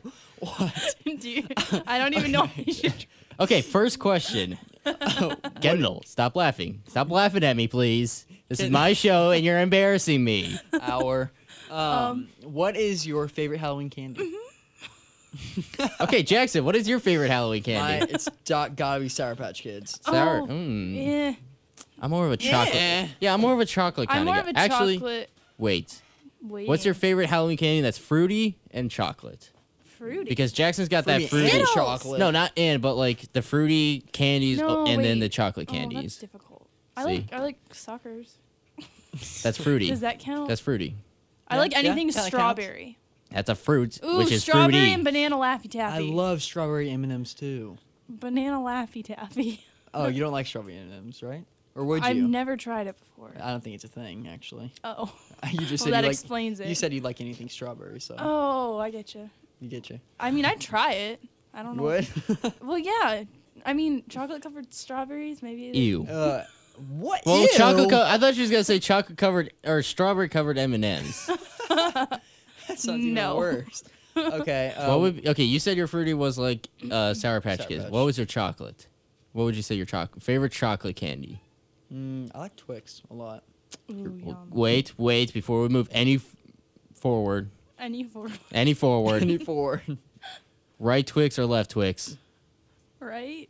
[SPEAKER 3] I don't even know. If you should-
[SPEAKER 2] Okay, first question. Kendall, stop laughing. Stop laughing at me, please. This is my show, and you're embarrassing me.
[SPEAKER 1] Our what is your favorite Halloween candy?
[SPEAKER 2] Okay, Jackson, what is your favorite Halloween candy?
[SPEAKER 1] It's gotta be Sour Patch Kids.
[SPEAKER 2] Sour.
[SPEAKER 3] Oh,
[SPEAKER 2] Mm.
[SPEAKER 3] Eh.
[SPEAKER 2] I'm more of a chocolate.
[SPEAKER 1] Yeah.
[SPEAKER 2] Yeah, I'm more of a chocolate kind
[SPEAKER 3] I'm more
[SPEAKER 2] of
[SPEAKER 3] of
[SPEAKER 2] guy.
[SPEAKER 3] a
[SPEAKER 2] Actually,
[SPEAKER 3] chocolate.
[SPEAKER 2] wait.
[SPEAKER 3] Wait.
[SPEAKER 2] What's your favorite Halloween candy that's fruity and chocolate?
[SPEAKER 3] fruity?
[SPEAKER 2] Because Jackson's got that fruity.
[SPEAKER 1] and
[SPEAKER 3] Skittles.
[SPEAKER 1] chocolate.
[SPEAKER 2] No, not in, but like the fruity candies
[SPEAKER 3] No,
[SPEAKER 2] and then
[SPEAKER 3] wait.
[SPEAKER 2] the chocolate
[SPEAKER 3] Oh, that's
[SPEAKER 2] candies.
[SPEAKER 3] difficult.
[SPEAKER 2] See.
[SPEAKER 3] I like suckers.
[SPEAKER 2] That's fruity.
[SPEAKER 3] Does that count?
[SPEAKER 2] That's fruity.
[SPEAKER 3] I like
[SPEAKER 1] Yeah,
[SPEAKER 3] anything
[SPEAKER 1] kinda
[SPEAKER 3] strawberry.
[SPEAKER 2] That's a fruit,
[SPEAKER 3] Ooh,
[SPEAKER 2] which is
[SPEAKER 3] strawberry
[SPEAKER 2] fruity.
[SPEAKER 3] and banana Laffy Taffy.
[SPEAKER 1] I love strawberry M&Ms too.
[SPEAKER 3] banana Laffy Taffy.
[SPEAKER 1] Oh, you don't like strawberry M&Ms, right? Or would you?
[SPEAKER 3] I've never tried it before.
[SPEAKER 1] I don't think it's a thing, actually.
[SPEAKER 3] Oh.
[SPEAKER 1] You just
[SPEAKER 3] Well,
[SPEAKER 1] said
[SPEAKER 3] that
[SPEAKER 1] you like,
[SPEAKER 3] explains it.
[SPEAKER 1] You said you like anything strawberry, so
[SPEAKER 3] Oh, I get you.
[SPEAKER 1] you get you.
[SPEAKER 3] I mean, I'd try it. I don't
[SPEAKER 1] You
[SPEAKER 3] know.
[SPEAKER 1] would?
[SPEAKER 3] Well, yeah. I mean, chocolate covered strawberries, maybe.
[SPEAKER 2] Ew.
[SPEAKER 1] What?
[SPEAKER 2] Well,
[SPEAKER 1] Ew.
[SPEAKER 2] I thought she was gonna say chocolate covered or strawberry covered M&Ms.
[SPEAKER 1] That sounds even
[SPEAKER 3] No.
[SPEAKER 1] worse. Okay.
[SPEAKER 2] Okay? You said your fruity was like Sour Patch
[SPEAKER 1] Sour
[SPEAKER 2] Kids.
[SPEAKER 1] Patch.
[SPEAKER 2] What was your chocolate? What would you say your favorite chocolate candy?
[SPEAKER 1] I like Twix a lot.
[SPEAKER 3] Ooh, yum.
[SPEAKER 2] Wait, before we move forward.
[SPEAKER 3] Any for
[SPEAKER 2] Any forward.
[SPEAKER 1] Any four.
[SPEAKER 2] Right Twix or left Twix?
[SPEAKER 3] right?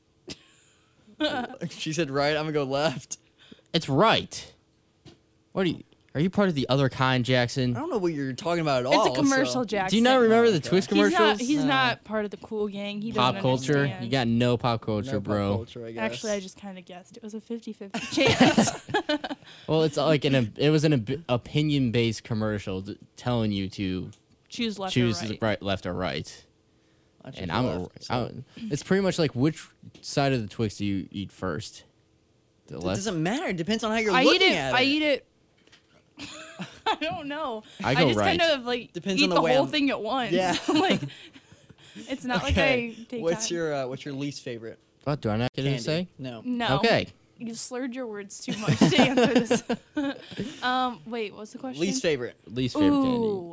[SPEAKER 1] She said right. I'm gonna go left.
[SPEAKER 2] It's right. What are you part of the other kind,
[SPEAKER 1] I
[SPEAKER 2] Jackson?
[SPEAKER 1] don't know what you're talking about at all.
[SPEAKER 3] It's a commercial,
[SPEAKER 1] so-
[SPEAKER 3] Jackson.
[SPEAKER 2] Do you not remember the
[SPEAKER 1] okay.
[SPEAKER 2] Twix
[SPEAKER 3] He's not,
[SPEAKER 2] commercials?
[SPEAKER 3] he's
[SPEAKER 1] No.
[SPEAKER 3] not part of the cool gang. He
[SPEAKER 2] Pop
[SPEAKER 3] doesn't
[SPEAKER 2] culture?
[SPEAKER 3] understand.
[SPEAKER 2] You got no pop culture,
[SPEAKER 1] No pop
[SPEAKER 2] bro.
[SPEAKER 1] culture, I guess.
[SPEAKER 3] Actually, I just kind of guessed. It was a 50-50 chance.
[SPEAKER 2] Well, it's like it was an opinion-based commercial telling you to
[SPEAKER 3] Choose left
[SPEAKER 2] choose
[SPEAKER 3] or right.
[SPEAKER 2] right, left or right.
[SPEAKER 1] I choose
[SPEAKER 2] And
[SPEAKER 1] left, so-
[SPEAKER 2] it's pretty much like which side of the Twix do you eat first? The
[SPEAKER 1] It
[SPEAKER 2] left.
[SPEAKER 1] doesn't matter. It depends on how you're
[SPEAKER 3] I
[SPEAKER 1] looking
[SPEAKER 3] eat it.
[SPEAKER 1] at it.
[SPEAKER 3] I eat it. I don't know.
[SPEAKER 2] I go
[SPEAKER 3] just
[SPEAKER 2] right.
[SPEAKER 3] kind of like
[SPEAKER 1] Depends
[SPEAKER 3] eat
[SPEAKER 1] on the
[SPEAKER 3] the
[SPEAKER 1] way
[SPEAKER 3] whole
[SPEAKER 1] I'm-
[SPEAKER 3] thing at once.
[SPEAKER 1] Yeah.
[SPEAKER 3] Like it's not like I take
[SPEAKER 1] What's
[SPEAKER 3] time.
[SPEAKER 1] your least favorite
[SPEAKER 2] What do I not get to
[SPEAKER 1] candy?
[SPEAKER 2] say?
[SPEAKER 1] No.
[SPEAKER 3] No.
[SPEAKER 2] Okay.
[SPEAKER 3] You slurred your words too much to answer this. Wait, what's the question?
[SPEAKER 1] Least favorite.
[SPEAKER 2] Least favorite candy.
[SPEAKER 3] Ooh,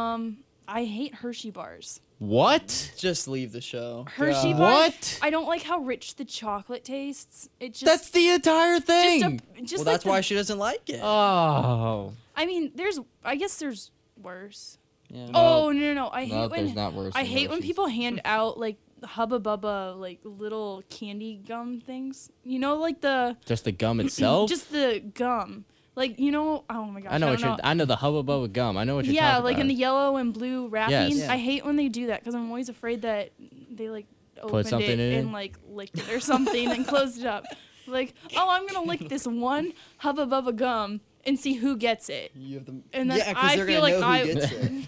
[SPEAKER 3] I hate Hershey bars.
[SPEAKER 2] What?
[SPEAKER 1] Just leave the show.
[SPEAKER 3] Hershey
[SPEAKER 1] God.
[SPEAKER 3] bars.
[SPEAKER 2] What?
[SPEAKER 3] I don't like how rich the chocolate tastes. It just
[SPEAKER 2] That's the entire
[SPEAKER 3] just
[SPEAKER 2] thing.
[SPEAKER 3] a,
[SPEAKER 1] Well,
[SPEAKER 3] just
[SPEAKER 1] that's
[SPEAKER 3] like
[SPEAKER 1] why
[SPEAKER 3] the-
[SPEAKER 1] she doesn't like it.
[SPEAKER 2] Oh.
[SPEAKER 3] I mean, I guess there's worse.
[SPEAKER 1] Yeah.
[SPEAKER 3] Oh no! I hate
[SPEAKER 2] No,
[SPEAKER 3] when
[SPEAKER 2] there's not worse.
[SPEAKER 3] I
[SPEAKER 2] than
[SPEAKER 3] hate when
[SPEAKER 2] Hershey's.
[SPEAKER 3] people hand out like Hubba Bubba like little candy gum things. You know, like the
[SPEAKER 2] Just the gum itself.
[SPEAKER 3] just the gum. Like oh my gosh,
[SPEAKER 2] I know what
[SPEAKER 3] don't
[SPEAKER 2] you're. I know the Hubba Bubba gum. I know what you're
[SPEAKER 3] yeah,
[SPEAKER 2] talking
[SPEAKER 3] like
[SPEAKER 2] about.
[SPEAKER 3] in the yellow and blue wrapping.
[SPEAKER 2] Yes.
[SPEAKER 1] Yeah.
[SPEAKER 3] I hate when they do that because I'm always afraid that they like opened
[SPEAKER 2] something
[SPEAKER 3] it
[SPEAKER 2] in it?
[SPEAKER 3] and like licked it or something and closed it up. Like, oh, I'm gonna lick this one Hubba Bubba gum and see who gets it.
[SPEAKER 1] You have the.
[SPEAKER 3] And then
[SPEAKER 1] yeah, because
[SPEAKER 3] I
[SPEAKER 1] they're
[SPEAKER 3] feel
[SPEAKER 1] gonna
[SPEAKER 3] like
[SPEAKER 1] know who
[SPEAKER 3] I-
[SPEAKER 1] gets it.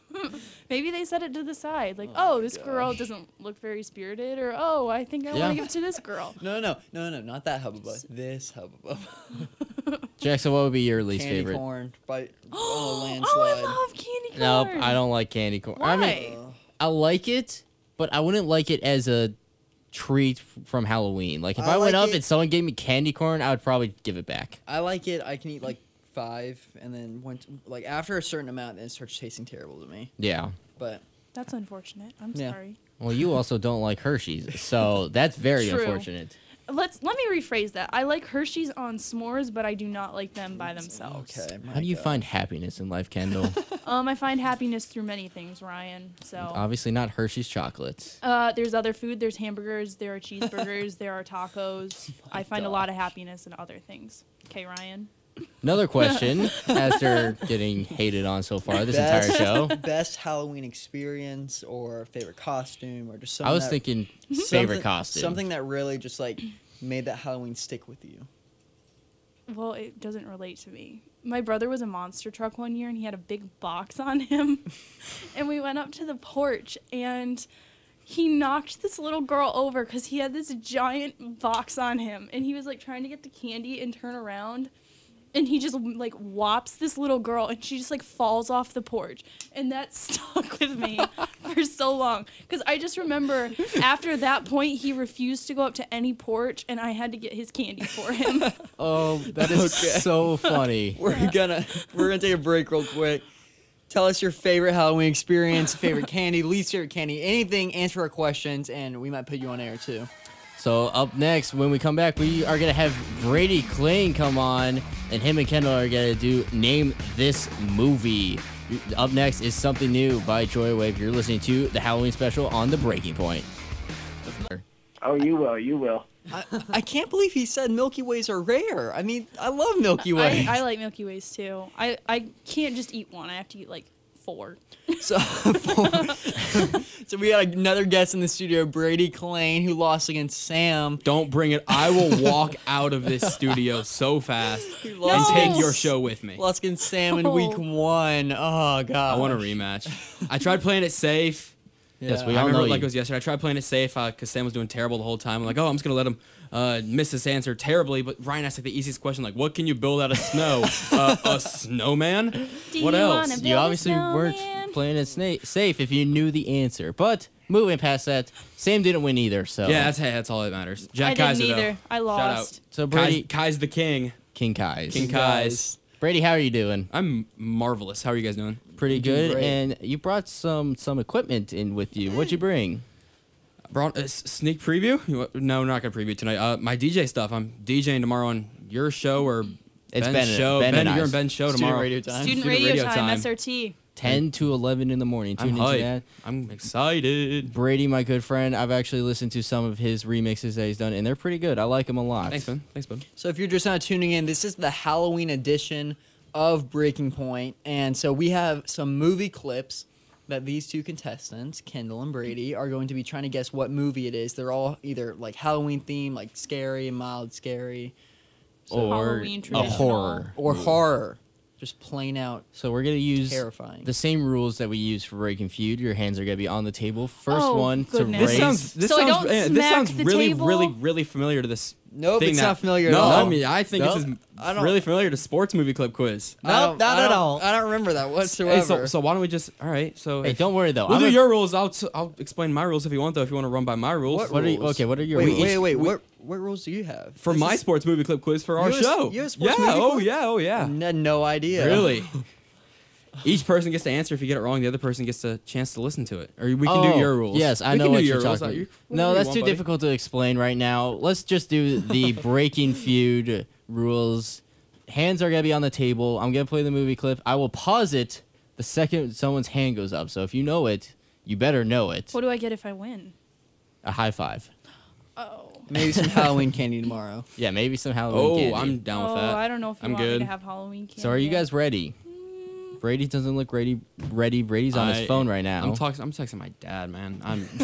[SPEAKER 3] Maybe they set it to the side, like,
[SPEAKER 1] Oh
[SPEAKER 3] oh,
[SPEAKER 1] my
[SPEAKER 3] this girl
[SPEAKER 1] gosh.
[SPEAKER 3] doesn't look very spirited, or oh, I think I
[SPEAKER 2] Yeah.
[SPEAKER 3] want to give it to this girl.
[SPEAKER 1] No, not that Hubba Bubba. This Hubba Bubba.
[SPEAKER 2] Jackson, what would be your least
[SPEAKER 1] Candy
[SPEAKER 2] favorite?
[SPEAKER 1] corn by on a
[SPEAKER 3] Oh,
[SPEAKER 1] landslide.
[SPEAKER 3] I love candy
[SPEAKER 2] Nope,
[SPEAKER 3] corn.
[SPEAKER 2] I don't like candy corn.
[SPEAKER 3] Why?
[SPEAKER 2] I mean, I like it, but I wouldn't like it as a treat from Halloween. Like if
[SPEAKER 1] I
[SPEAKER 2] I went
[SPEAKER 1] like
[SPEAKER 2] up
[SPEAKER 1] it-
[SPEAKER 2] and someone gave me candy corn, I would probably give it back.
[SPEAKER 1] I like it. I can eat like 5, and then like after a certain amount, then it starts tasting terrible to me.
[SPEAKER 2] Yeah.
[SPEAKER 1] But
[SPEAKER 3] That's unfortunate. I'm
[SPEAKER 1] Yeah.
[SPEAKER 3] sorry.
[SPEAKER 2] Well, you also don't like Hershey's, so that's very
[SPEAKER 3] True.
[SPEAKER 2] unfortunate.
[SPEAKER 3] Let me rephrase that. I like Hershey's on s'mores, but I do not like them by themselves.
[SPEAKER 1] okay.
[SPEAKER 2] How do you find happiness in life, Kendall?
[SPEAKER 3] I find happiness through many things, Ryan. So
[SPEAKER 2] Obviously not Hershey's chocolates.
[SPEAKER 3] there's other food. There's hamburgers. There are cheeseburgers. There are tacos. I find a lot of happiness in other things. Okay, Ryan.
[SPEAKER 2] Another question, after getting hated on so far this entire show.
[SPEAKER 1] Best Halloween experience or favorite costume or just something
[SPEAKER 2] I was
[SPEAKER 1] that-
[SPEAKER 2] thinking
[SPEAKER 3] Mm-hmm.
[SPEAKER 2] favorite
[SPEAKER 1] something-
[SPEAKER 2] costume.
[SPEAKER 1] Something that really just like made that Halloween stick with you.
[SPEAKER 3] Well, it doesn't relate to me. My brother was a monster truck one year, and he had a big box on him. And we went up to the porch, and he knocked this little girl over because he had this giant box on him. And he was like trying to get the candy and turn around. And he just like whops this little girl, and she just like falls off the porch. And that stuck with me for so long. Because I just remember after that point, he refused to go up to any porch, and I had to get his candy for him.
[SPEAKER 2] Oh, that is
[SPEAKER 1] Okay.
[SPEAKER 2] so funny.
[SPEAKER 1] We're gonna take a break real quick. Tell us your favorite Halloween experience, favorite candy, least favorite candy, anything. Answer our questions, and we might put you on air too.
[SPEAKER 2] So up next, when we come back, we are gonna have Brady Kling come on, and him and Kendall are gonna do Name This Movie. Up next is Something New by Joywave. You're listening to the Halloween special on The Breaking Point.
[SPEAKER 8] Oh, you will. You will.
[SPEAKER 1] I can't believe he said Milky Ways are rare. I mean, I love Milky Way.
[SPEAKER 3] I like Milky Ways too. I can't just eat one. I have to eat like 4.
[SPEAKER 1] So, so we got another guest in the studio, Brady Klain, who lost against Sam.
[SPEAKER 9] Don't bring it. I will walk out of this studio so fast and
[SPEAKER 1] lost
[SPEAKER 9] take
[SPEAKER 1] against-
[SPEAKER 9] your show with me.
[SPEAKER 1] Lost against Sam in week 1. Oh, God.
[SPEAKER 9] I want a rematch. I tried playing it safe.
[SPEAKER 2] Yes, we
[SPEAKER 9] I
[SPEAKER 2] all
[SPEAKER 9] remember
[SPEAKER 2] know
[SPEAKER 9] it like
[SPEAKER 2] you.
[SPEAKER 9] it was yesterday. I tried playing it safe because Sam was doing terrible the whole time. I'm like, oh, I'm just going to let him miss this answer terribly. But Ryan asked like the easiest question, like, what can you build out of snow? A snowman?
[SPEAKER 3] Do
[SPEAKER 9] What
[SPEAKER 3] you
[SPEAKER 9] else?
[SPEAKER 3] wanna
[SPEAKER 2] You
[SPEAKER 3] build a
[SPEAKER 2] obviously weren't
[SPEAKER 3] snowman?
[SPEAKER 2] playing it safe if you knew the answer. But moving past that, Sam didn't win either. So
[SPEAKER 9] Yeah, that's all that matters. Jack
[SPEAKER 3] I didn't
[SPEAKER 9] Kaiser,
[SPEAKER 3] either.
[SPEAKER 9] though.
[SPEAKER 3] I
[SPEAKER 9] Shout
[SPEAKER 3] lost.
[SPEAKER 9] out.
[SPEAKER 2] So Brady,
[SPEAKER 9] Kai's the king.
[SPEAKER 2] King Kai's.
[SPEAKER 9] King Kai's.
[SPEAKER 2] Brady, how are you doing?
[SPEAKER 9] I'm marvelous. How are you guys doing?
[SPEAKER 2] Pretty
[SPEAKER 1] doing
[SPEAKER 2] good.
[SPEAKER 1] great.
[SPEAKER 2] And you brought some equipment in with you. What'd you bring?
[SPEAKER 9] Brought a sneak preview? No, we're not going to preview tonight. My DJ stuff. I'm DJing tomorrow on your show or
[SPEAKER 2] It's
[SPEAKER 9] Ben's
[SPEAKER 2] Ben-
[SPEAKER 9] show.
[SPEAKER 2] Ben and
[SPEAKER 9] you're on
[SPEAKER 2] I's.
[SPEAKER 9] Ben's show
[SPEAKER 1] Student
[SPEAKER 9] tomorrow.
[SPEAKER 1] radio time.
[SPEAKER 3] Student
[SPEAKER 9] Student
[SPEAKER 3] radio
[SPEAKER 9] radio
[SPEAKER 3] time,
[SPEAKER 9] time.
[SPEAKER 3] SRT.
[SPEAKER 2] 10 to 11 in the morning.
[SPEAKER 9] I'm
[SPEAKER 2] Tune into
[SPEAKER 9] hyped.
[SPEAKER 2] that.
[SPEAKER 9] I'm excited.
[SPEAKER 2] Brady, my good friend, I've actually listened to some of his remixes that he's done, and they're pretty good. I like them a lot.
[SPEAKER 9] Thanks, Ben. Thanks, Ben.
[SPEAKER 1] So if you're just now tuning in, this is the Halloween edition of Breaking Point. And so we have some movie clips that these two contestants, Kendall and Brady, are going to be trying to guess what movie it is. They're all either like Halloween themed, like scary, mild scary,
[SPEAKER 2] Or
[SPEAKER 3] Halloween
[SPEAKER 2] a
[SPEAKER 3] traditional.
[SPEAKER 2] horror.
[SPEAKER 1] or horror. Just plain out
[SPEAKER 2] So we're going to use
[SPEAKER 1] terrifying.
[SPEAKER 2] the same rules that we use for Breaking Feud. Your hands are going to be on the table. First
[SPEAKER 3] Oh,
[SPEAKER 2] one
[SPEAKER 3] goodness.
[SPEAKER 2] to
[SPEAKER 9] This
[SPEAKER 2] raise.
[SPEAKER 9] sounds
[SPEAKER 3] So I don't
[SPEAKER 9] this
[SPEAKER 3] smack
[SPEAKER 9] sounds
[SPEAKER 3] the
[SPEAKER 9] really,
[SPEAKER 3] table?
[SPEAKER 9] really familiar to this.
[SPEAKER 1] Nope,
[SPEAKER 9] thing
[SPEAKER 1] it's
[SPEAKER 9] that-
[SPEAKER 1] not familiar at
[SPEAKER 9] no,
[SPEAKER 1] all.
[SPEAKER 9] I mean I think
[SPEAKER 1] Nope.
[SPEAKER 9] it's
[SPEAKER 1] I don't-
[SPEAKER 9] really familiar to sports movie clip quiz.
[SPEAKER 1] I don't-
[SPEAKER 2] Nope, not
[SPEAKER 1] I
[SPEAKER 2] at
[SPEAKER 1] don't-
[SPEAKER 2] all.
[SPEAKER 1] I don't remember that whatsoever.
[SPEAKER 9] Hey, so why don't we just all right? So
[SPEAKER 2] Hey,
[SPEAKER 9] if-
[SPEAKER 2] don't worry, though.
[SPEAKER 9] We'll
[SPEAKER 2] I'm
[SPEAKER 9] do
[SPEAKER 2] a-
[SPEAKER 9] your rules. I'll explain my rules if you want, though. If you want to run by my rules.
[SPEAKER 2] What are you, okay, what are your rules?
[SPEAKER 1] wait. What rules do you have?
[SPEAKER 9] For
[SPEAKER 1] This
[SPEAKER 9] my
[SPEAKER 1] is-
[SPEAKER 9] sports movie clip quiz for our
[SPEAKER 1] You have a-
[SPEAKER 9] show.
[SPEAKER 1] you have a sports
[SPEAKER 9] yeah.
[SPEAKER 1] movie
[SPEAKER 9] Oh
[SPEAKER 1] clip?
[SPEAKER 9] yeah. Oh yeah.
[SPEAKER 1] I had no idea.
[SPEAKER 9] Really? Each person gets to answer. If you get it wrong, the other person gets a chance to listen to it. Or we can do your rules.
[SPEAKER 2] Yes, I
[SPEAKER 9] We
[SPEAKER 2] know
[SPEAKER 9] can
[SPEAKER 2] what
[SPEAKER 9] do
[SPEAKER 2] you're
[SPEAKER 9] your rules.
[SPEAKER 2] talking
[SPEAKER 9] You-
[SPEAKER 2] about.
[SPEAKER 9] whatever
[SPEAKER 2] No,
[SPEAKER 9] you
[SPEAKER 2] that's
[SPEAKER 9] want,
[SPEAKER 2] too
[SPEAKER 9] buddy.
[SPEAKER 2] difficult to explain right now. Let's just do the Breaking Feud rules. Hands are going to be on the table. I'm going to play the movie clip. I will pause it the second someone's hand goes up. So if you know it, you better know it.
[SPEAKER 3] What do I get if I win?
[SPEAKER 2] A high five.
[SPEAKER 3] Oh.
[SPEAKER 1] Maybe some Halloween candy tomorrow.
[SPEAKER 2] Yeah, maybe some Halloween
[SPEAKER 9] Oh,
[SPEAKER 2] candy.
[SPEAKER 9] I'm down with that.
[SPEAKER 3] I don't know if you
[SPEAKER 9] I'm
[SPEAKER 3] want
[SPEAKER 9] good.
[SPEAKER 3] me to have Halloween candy.
[SPEAKER 2] So are you
[SPEAKER 3] yet.
[SPEAKER 2] guys ready? Brady doesn't look ready. Brady's on his phone right now.
[SPEAKER 9] I'm texting my dad, man.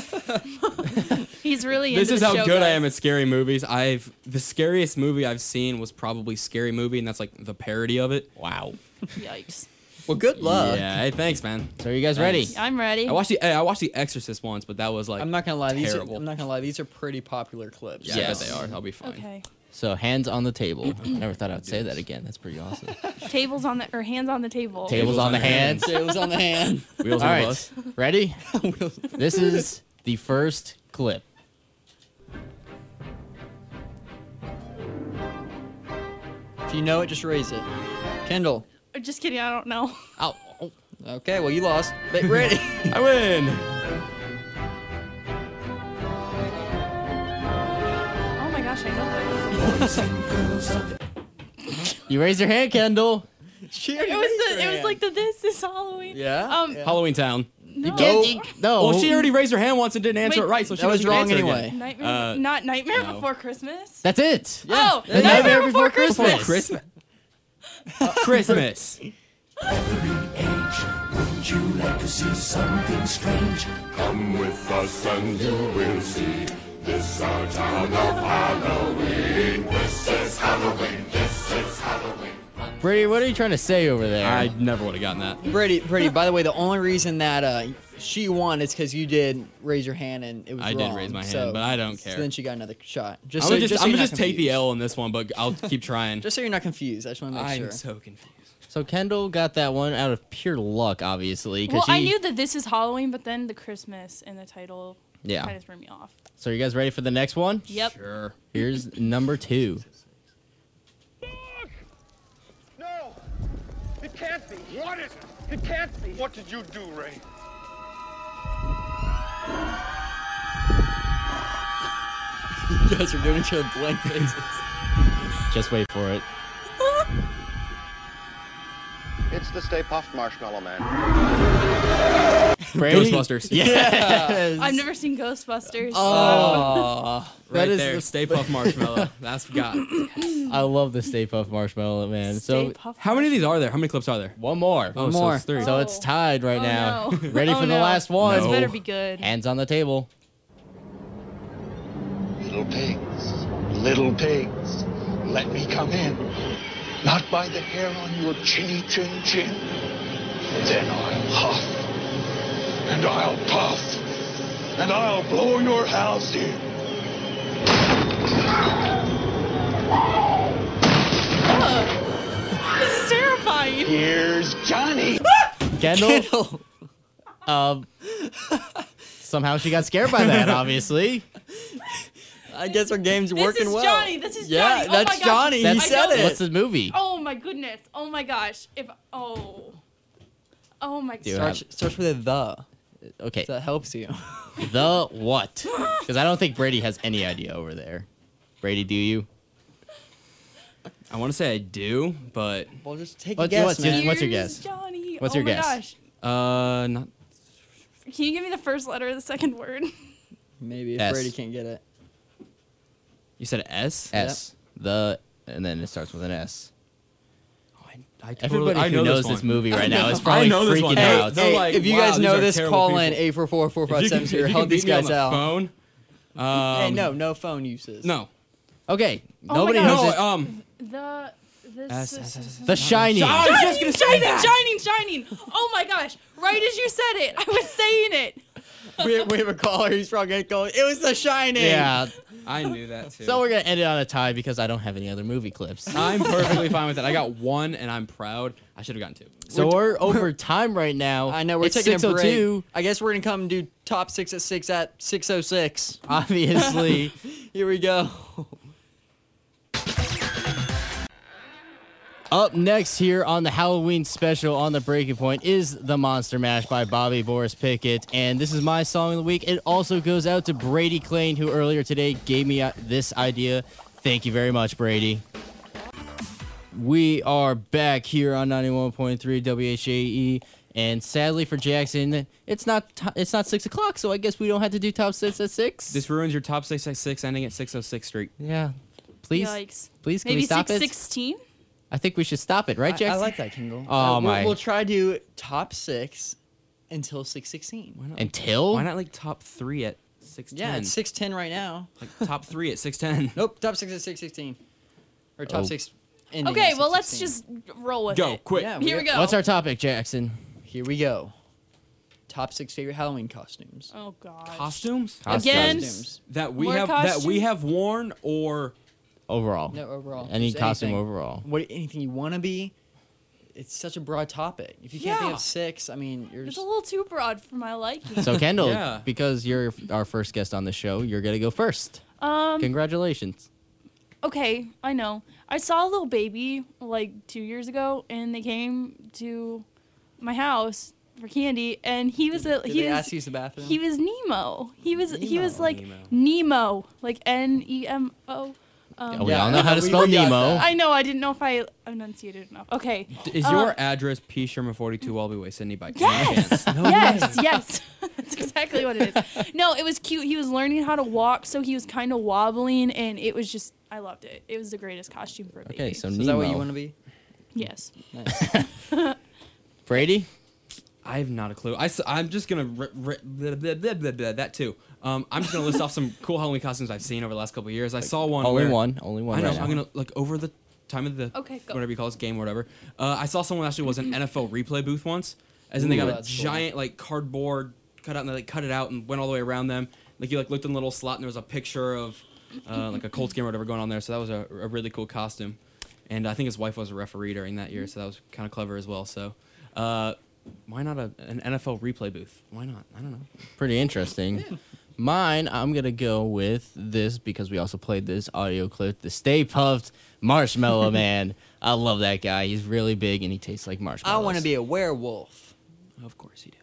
[SPEAKER 3] He's really
[SPEAKER 9] This
[SPEAKER 3] into
[SPEAKER 9] is
[SPEAKER 3] the
[SPEAKER 9] how
[SPEAKER 3] show,
[SPEAKER 9] good I
[SPEAKER 3] guys.
[SPEAKER 9] am at scary movies. The scariest movie I've seen was probably Scary Movie, and that's like the parody of it.
[SPEAKER 2] Wow.
[SPEAKER 3] Yikes.
[SPEAKER 1] Well, good luck.
[SPEAKER 9] Yeah. Hey, thanks, man.
[SPEAKER 2] So are you guys ready?
[SPEAKER 3] I'm ready.
[SPEAKER 9] I watched the Exorcist once, but that was like
[SPEAKER 1] I'm not gonna lie.
[SPEAKER 9] terrible.
[SPEAKER 1] I'm not gonna lie. These are pretty popular clips.
[SPEAKER 9] Yeah,
[SPEAKER 2] Yes.
[SPEAKER 9] I bet they are. I'll be fine.
[SPEAKER 3] Okay.
[SPEAKER 2] So hands on the table. I never thought I'd say that again. That's pretty awesome.
[SPEAKER 3] Tables on the or hands on the table.
[SPEAKER 2] Tables on the hands.
[SPEAKER 1] It was on the hand.
[SPEAKER 9] Wheels
[SPEAKER 2] All
[SPEAKER 9] on the
[SPEAKER 2] right.
[SPEAKER 9] bus.
[SPEAKER 2] Ready? This is the first clip.
[SPEAKER 1] If you know it, just raise it. Kendall.
[SPEAKER 3] Just kidding. I don't know.
[SPEAKER 2] Oh, oh.
[SPEAKER 1] Okay, well you lost. But ready?
[SPEAKER 9] I win.
[SPEAKER 3] Oh my gosh, I know this.
[SPEAKER 2] You raise your hand, Kendall.
[SPEAKER 3] It was like the This Is Halloween.
[SPEAKER 1] Yeah?
[SPEAKER 3] Um.
[SPEAKER 9] Halloween Town.
[SPEAKER 3] No.
[SPEAKER 2] No.
[SPEAKER 9] Well, she already raised her hand once and didn't answer
[SPEAKER 3] Wait,
[SPEAKER 9] it right, so she
[SPEAKER 1] that was
[SPEAKER 9] doesn't
[SPEAKER 1] wrong
[SPEAKER 9] answer
[SPEAKER 1] anyway.
[SPEAKER 9] again.
[SPEAKER 3] Nightmare. Not Nightmare
[SPEAKER 9] No.
[SPEAKER 3] Before Christmas.
[SPEAKER 2] That's it.
[SPEAKER 3] Oh,
[SPEAKER 2] The
[SPEAKER 3] Nightmare Before Christmas.
[SPEAKER 9] Before Christmas. Christmas.
[SPEAKER 10] Would you like to see something strange? Come with us and you will see. This our town of Halloween. This is Halloween. This is Halloween.
[SPEAKER 2] Brady, what are you trying to say over there?
[SPEAKER 9] I never would have gotten that.
[SPEAKER 1] Brady, by the way, the only reason that she won is because you did raise your hand and it was
[SPEAKER 9] I
[SPEAKER 1] wrong.
[SPEAKER 9] did raise my hand,
[SPEAKER 1] So-
[SPEAKER 9] but I don't care.
[SPEAKER 1] So then she got another shot.
[SPEAKER 9] I'm
[SPEAKER 1] Just
[SPEAKER 9] gonna
[SPEAKER 1] so
[SPEAKER 9] just,
[SPEAKER 1] you're not
[SPEAKER 9] take the
[SPEAKER 1] confused.
[SPEAKER 9] L in this one, but I'll keep trying.
[SPEAKER 1] Just so you're not confused. I just want to make
[SPEAKER 9] I'm
[SPEAKER 1] sure.
[SPEAKER 9] so confused.
[SPEAKER 2] So Kendall got that one out of pure luck, obviously. 'cause
[SPEAKER 3] Well, I
[SPEAKER 2] she-
[SPEAKER 3] knew that This Is Halloween, but then the Christmas and the title
[SPEAKER 2] Yeah.
[SPEAKER 3] kind of threw me off.
[SPEAKER 2] So you guys ready for the next one?
[SPEAKER 3] Yep.
[SPEAKER 9] Sure.
[SPEAKER 2] Here's number 2.
[SPEAKER 11] No! It can't be. What is it? It can't be. What did you do, Ray?
[SPEAKER 1] You guys are giving each other blank faces.
[SPEAKER 2] Just wait for it.
[SPEAKER 11] It's the Stay Puft Marshmallow Man.
[SPEAKER 2] Brady?
[SPEAKER 9] Ghostbusters.
[SPEAKER 2] Yes.
[SPEAKER 3] I've never seen Ghostbusters.
[SPEAKER 1] Oh,
[SPEAKER 9] Right
[SPEAKER 2] is
[SPEAKER 9] there,
[SPEAKER 2] the-
[SPEAKER 9] Stay Puft Marshmallow. That's got.
[SPEAKER 2] I love the Stay Puft Marshmallow, man.
[SPEAKER 3] Stay
[SPEAKER 2] So
[SPEAKER 3] Puft
[SPEAKER 9] How many of these are there? How many clips are there?
[SPEAKER 2] one more.
[SPEAKER 9] Oh,
[SPEAKER 1] more.
[SPEAKER 9] So it's 3.
[SPEAKER 2] So it's tied right
[SPEAKER 3] Oh,
[SPEAKER 2] now.
[SPEAKER 3] no.
[SPEAKER 2] Ready
[SPEAKER 3] Oh,
[SPEAKER 2] for the
[SPEAKER 3] no.
[SPEAKER 2] last one?
[SPEAKER 3] This
[SPEAKER 9] No.
[SPEAKER 3] better be good.
[SPEAKER 2] Hands on the table.
[SPEAKER 10] Little pigs, let me come in. Not by the hair on your chinny chin chin. Then I'll huff, and I'll puff, and I'll blow your house in.
[SPEAKER 3] This is terrifying.
[SPEAKER 10] Here's Johnny.
[SPEAKER 2] Kendall. Somehow she got scared by that, obviously.
[SPEAKER 1] I guess our game's
[SPEAKER 3] This
[SPEAKER 1] working
[SPEAKER 3] is
[SPEAKER 1] well.
[SPEAKER 3] Johnny. This is
[SPEAKER 1] Yeah,
[SPEAKER 3] Johnny. Oh my
[SPEAKER 1] that's
[SPEAKER 3] gosh.
[SPEAKER 1] Johnny. He
[SPEAKER 2] That's-
[SPEAKER 1] said it.
[SPEAKER 2] What's the movie?
[SPEAKER 3] Oh my goodness. Oh my gosh. Oh my.
[SPEAKER 2] Do you
[SPEAKER 1] Starts with a the.
[SPEAKER 2] Okay.
[SPEAKER 1] So that helps you.
[SPEAKER 2] The what? Because I don't think Brady has any idea over there. Brady, do you?
[SPEAKER 9] I want to say I do, but
[SPEAKER 1] Well, just take
[SPEAKER 2] What's-
[SPEAKER 1] a guess,
[SPEAKER 2] what's-
[SPEAKER 1] man.
[SPEAKER 2] what's your
[SPEAKER 3] Here's
[SPEAKER 2] guess?
[SPEAKER 3] Johnny.
[SPEAKER 2] What's
[SPEAKER 3] oh
[SPEAKER 2] your
[SPEAKER 3] my
[SPEAKER 2] guess?
[SPEAKER 3] Gosh.
[SPEAKER 9] not.
[SPEAKER 3] Can you give me the first letter of the second word?
[SPEAKER 1] Maybe if
[SPEAKER 2] S.
[SPEAKER 1] Brady can't get it.
[SPEAKER 9] You said S.
[SPEAKER 2] S. The, and then it starts with an S.
[SPEAKER 9] Oh, I
[SPEAKER 2] Everybody
[SPEAKER 9] I
[SPEAKER 2] who
[SPEAKER 9] know
[SPEAKER 2] knows
[SPEAKER 9] this
[SPEAKER 2] this
[SPEAKER 9] one.
[SPEAKER 2] movie right now is
[SPEAKER 9] I
[SPEAKER 2] probably
[SPEAKER 9] know this one.
[SPEAKER 2] freaking
[SPEAKER 9] Hey,
[SPEAKER 2] out.
[SPEAKER 9] they're
[SPEAKER 1] Hey,
[SPEAKER 9] like,
[SPEAKER 1] if you
[SPEAKER 9] wow,
[SPEAKER 1] guys
[SPEAKER 9] these
[SPEAKER 1] know
[SPEAKER 9] are
[SPEAKER 1] this,
[SPEAKER 9] terrible
[SPEAKER 1] call in
[SPEAKER 9] people.
[SPEAKER 1] 844-457
[SPEAKER 9] If you
[SPEAKER 1] help
[SPEAKER 9] can
[SPEAKER 1] these
[SPEAKER 9] beat me on
[SPEAKER 1] guys
[SPEAKER 9] the
[SPEAKER 1] out.
[SPEAKER 9] phone.
[SPEAKER 1] Hey, no phone uses.
[SPEAKER 9] No.
[SPEAKER 2] Okay.
[SPEAKER 3] Oh
[SPEAKER 2] Nobody
[SPEAKER 3] my
[SPEAKER 2] knows
[SPEAKER 3] gosh.
[SPEAKER 2] it.
[SPEAKER 3] This.
[SPEAKER 2] The Shining.
[SPEAKER 9] I was just gonna say that.
[SPEAKER 3] Shining. Oh my gosh. Right as you said it, I was saying it.
[SPEAKER 1] we have a caller. He's probably going to call. It was The Shining.
[SPEAKER 2] Yeah.
[SPEAKER 9] I knew that too.
[SPEAKER 2] So we're going to end it on a tie because I don't have any other movie clips.
[SPEAKER 9] I'm perfectly fine with that. I got 1, and I'm proud. I should have gotten 2.
[SPEAKER 2] So we're over time right now.
[SPEAKER 1] I know we're
[SPEAKER 2] It's
[SPEAKER 1] taking a
[SPEAKER 2] 6:02.
[SPEAKER 1] break. I guess we're gonna come do top 6 at 6 at 6:06.
[SPEAKER 2] Obviously.
[SPEAKER 1] Here we go.
[SPEAKER 2] Up next here on the Halloween special on the Breaking Point is The Monster Mash by Bobby Boris Pickett. And this is my song of the week. It also goes out to Brady Klain, who earlier today gave me this idea. Thank you very much, Brady. We are back here on 91.3 WHAE. And sadly for Jackson, it's not 6 o'clock, so I guess we don't have to do top 6 at 6.
[SPEAKER 9] This ruins your top 6 at 6, ending at 606 Street.
[SPEAKER 2] Yeah. Please.
[SPEAKER 3] Yikes.
[SPEAKER 2] Please, can
[SPEAKER 3] Maybe
[SPEAKER 2] we stop it?
[SPEAKER 3] 616?
[SPEAKER 2] I think we should stop it, right, Jackson?
[SPEAKER 1] I like that, Kindle.
[SPEAKER 2] Oh, my.
[SPEAKER 1] We'll try to do top 6 until 6:16.
[SPEAKER 9] Why not?
[SPEAKER 2] Until?
[SPEAKER 9] Why not like top 3 at 610?
[SPEAKER 1] Yeah, it's 6:10 right now.
[SPEAKER 9] Like top 3 at 610.
[SPEAKER 1] Nope, top 6 at 6:16. Or top
[SPEAKER 2] Oh.
[SPEAKER 1] 6 ending
[SPEAKER 3] Okay,
[SPEAKER 1] at
[SPEAKER 3] well, let's
[SPEAKER 1] 6:16.
[SPEAKER 3] just roll with
[SPEAKER 9] Go,
[SPEAKER 3] it.
[SPEAKER 9] quick.
[SPEAKER 1] Yeah,
[SPEAKER 3] Here we go.
[SPEAKER 2] What's our topic, Jackson?
[SPEAKER 1] Here we go. Top 6 favorite Halloween costumes.
[SPEAKER 3] Oh, God.
[SPEAKER 9] Costumes?
[SPEAKER 3] Again?
[SPEAKER 1] Costumes.
[SPEAKER 9] That we
[SPEAKER 3] More
[SPEAKER 9] have that we
[SPEAKER 3] costumes?
[SPEAKER 9] have worn or
[SPEAKER 2] Overall.
[SPEAKER 1] No, overall.
[SPEAKER 2] Any
[SPEAKER 1] Just
[SPEAKER 2] costume
[SPEAKER 1] anything.
[SPEAKER 2] overall.
[SPEAKER 1] Anything you want to be. It's such a broad topic. If you can't think
[SPEAKER 3] Yeah.
[SPEAKER 1] of 6, I mean, you're
[SPEAKER 3] It's
[SPEAKER 1] just...
[SPEAKER 3] a little too broad for my liking.
[SPEAKER 2] So, Kendall,
[SPEAKER 9] Yeah.
[SPEAKER 2] because you're our first guest on the show, you're going to go first. Congratulations.
[SPEAKER 3] Okay, I know. I saw a little baby like 2 years ago, and they came to my house for candy, and he was
[SPEAKER 1] Did they ask you to use the bathroom?
[SPEAKER 3] He was Nemo. He was like
[SPEAKER 9] Nemo.
[SPEAKER 3] Nemo, like Nemo.
[SPEAKER 2] Oh, we
[SPEAKER 1] Yeah,
[SPEAKER 2] all know how to
[SPEAKER 1] we
[SPEAKER 2] spell
[SPEAKER 1] got
[SPEAKER 2] Nemo.
[SPEAKER 1] that.
[SPEAKER 3] I know. I didn't know if I enunciated enough. Okay.
[SPEAKER 9] is your address P Sherman 42 Walby Way, Sydney by any
[SPEAKER 3] Yes.
[SPEAKER 9] chance? No
[SPEAKER 3] Yes. Yes. That's exactly what it is. No, it was cute. He was learning how to walk, so he was kind of wobbling, and it was just. I loved it. It was the greatest costume for a baby.
[SPEAKER 2] Okay, so
[SPEAKER 1] Is
[SPEAKER 2] Nemo.
[SPEAKER 1] that what you want to be?
[SPEAKER 3] Yes.
[SPEAKER 1] Nice.
[SPEAKER 2] Brady?
[SPEAKER 9] I have not a clue. I'm just gonna that too. I'm just gonna list off some cool Halloween costumes I've seen over the last couple of years. I saw one.
[SPEAKER 2] Only
[SPEAKER 9] where-
[SPEAKER 2] one. Only one
[SPEAKER 9] I know.
[SPEAKER 2] right now.
[SPEAKER 9] I'm gonna like over the time of the
[SPEAKER 3] Okay, go.
[SPEAKER 9] whatever you call this game or whatever. I saw someone actually was an NFL replay booth once, as in they
[SPEAKER 1] Ooh,
[SPEAKER 9] got a
[SPEAKER 1] that's cool.
[SPEAKER 9] giant like cardboard cutout and they like cut it out and went all the way around them. Like you like looked in the little slot and there was a picture of like a Colts game or whatever going on there. So that was a really cool costume. And I think his wife was a referee during that year, so that was kind of clever as well. So why not an NFL replay booth? Why not? I don't know.
[SPEAKER 2] Pretty interesting. Mine, I'm going to go with this because we also played this audio clip, the Stay Puft Marshmallow Man. I love that guy. He's really big and he tastes like
[SPEAKER 1] I
[SPEAKER 2] marshmallows.
[SPEAKER 1] want to be a werewolf.
[SPEAKER 9] Of course you do.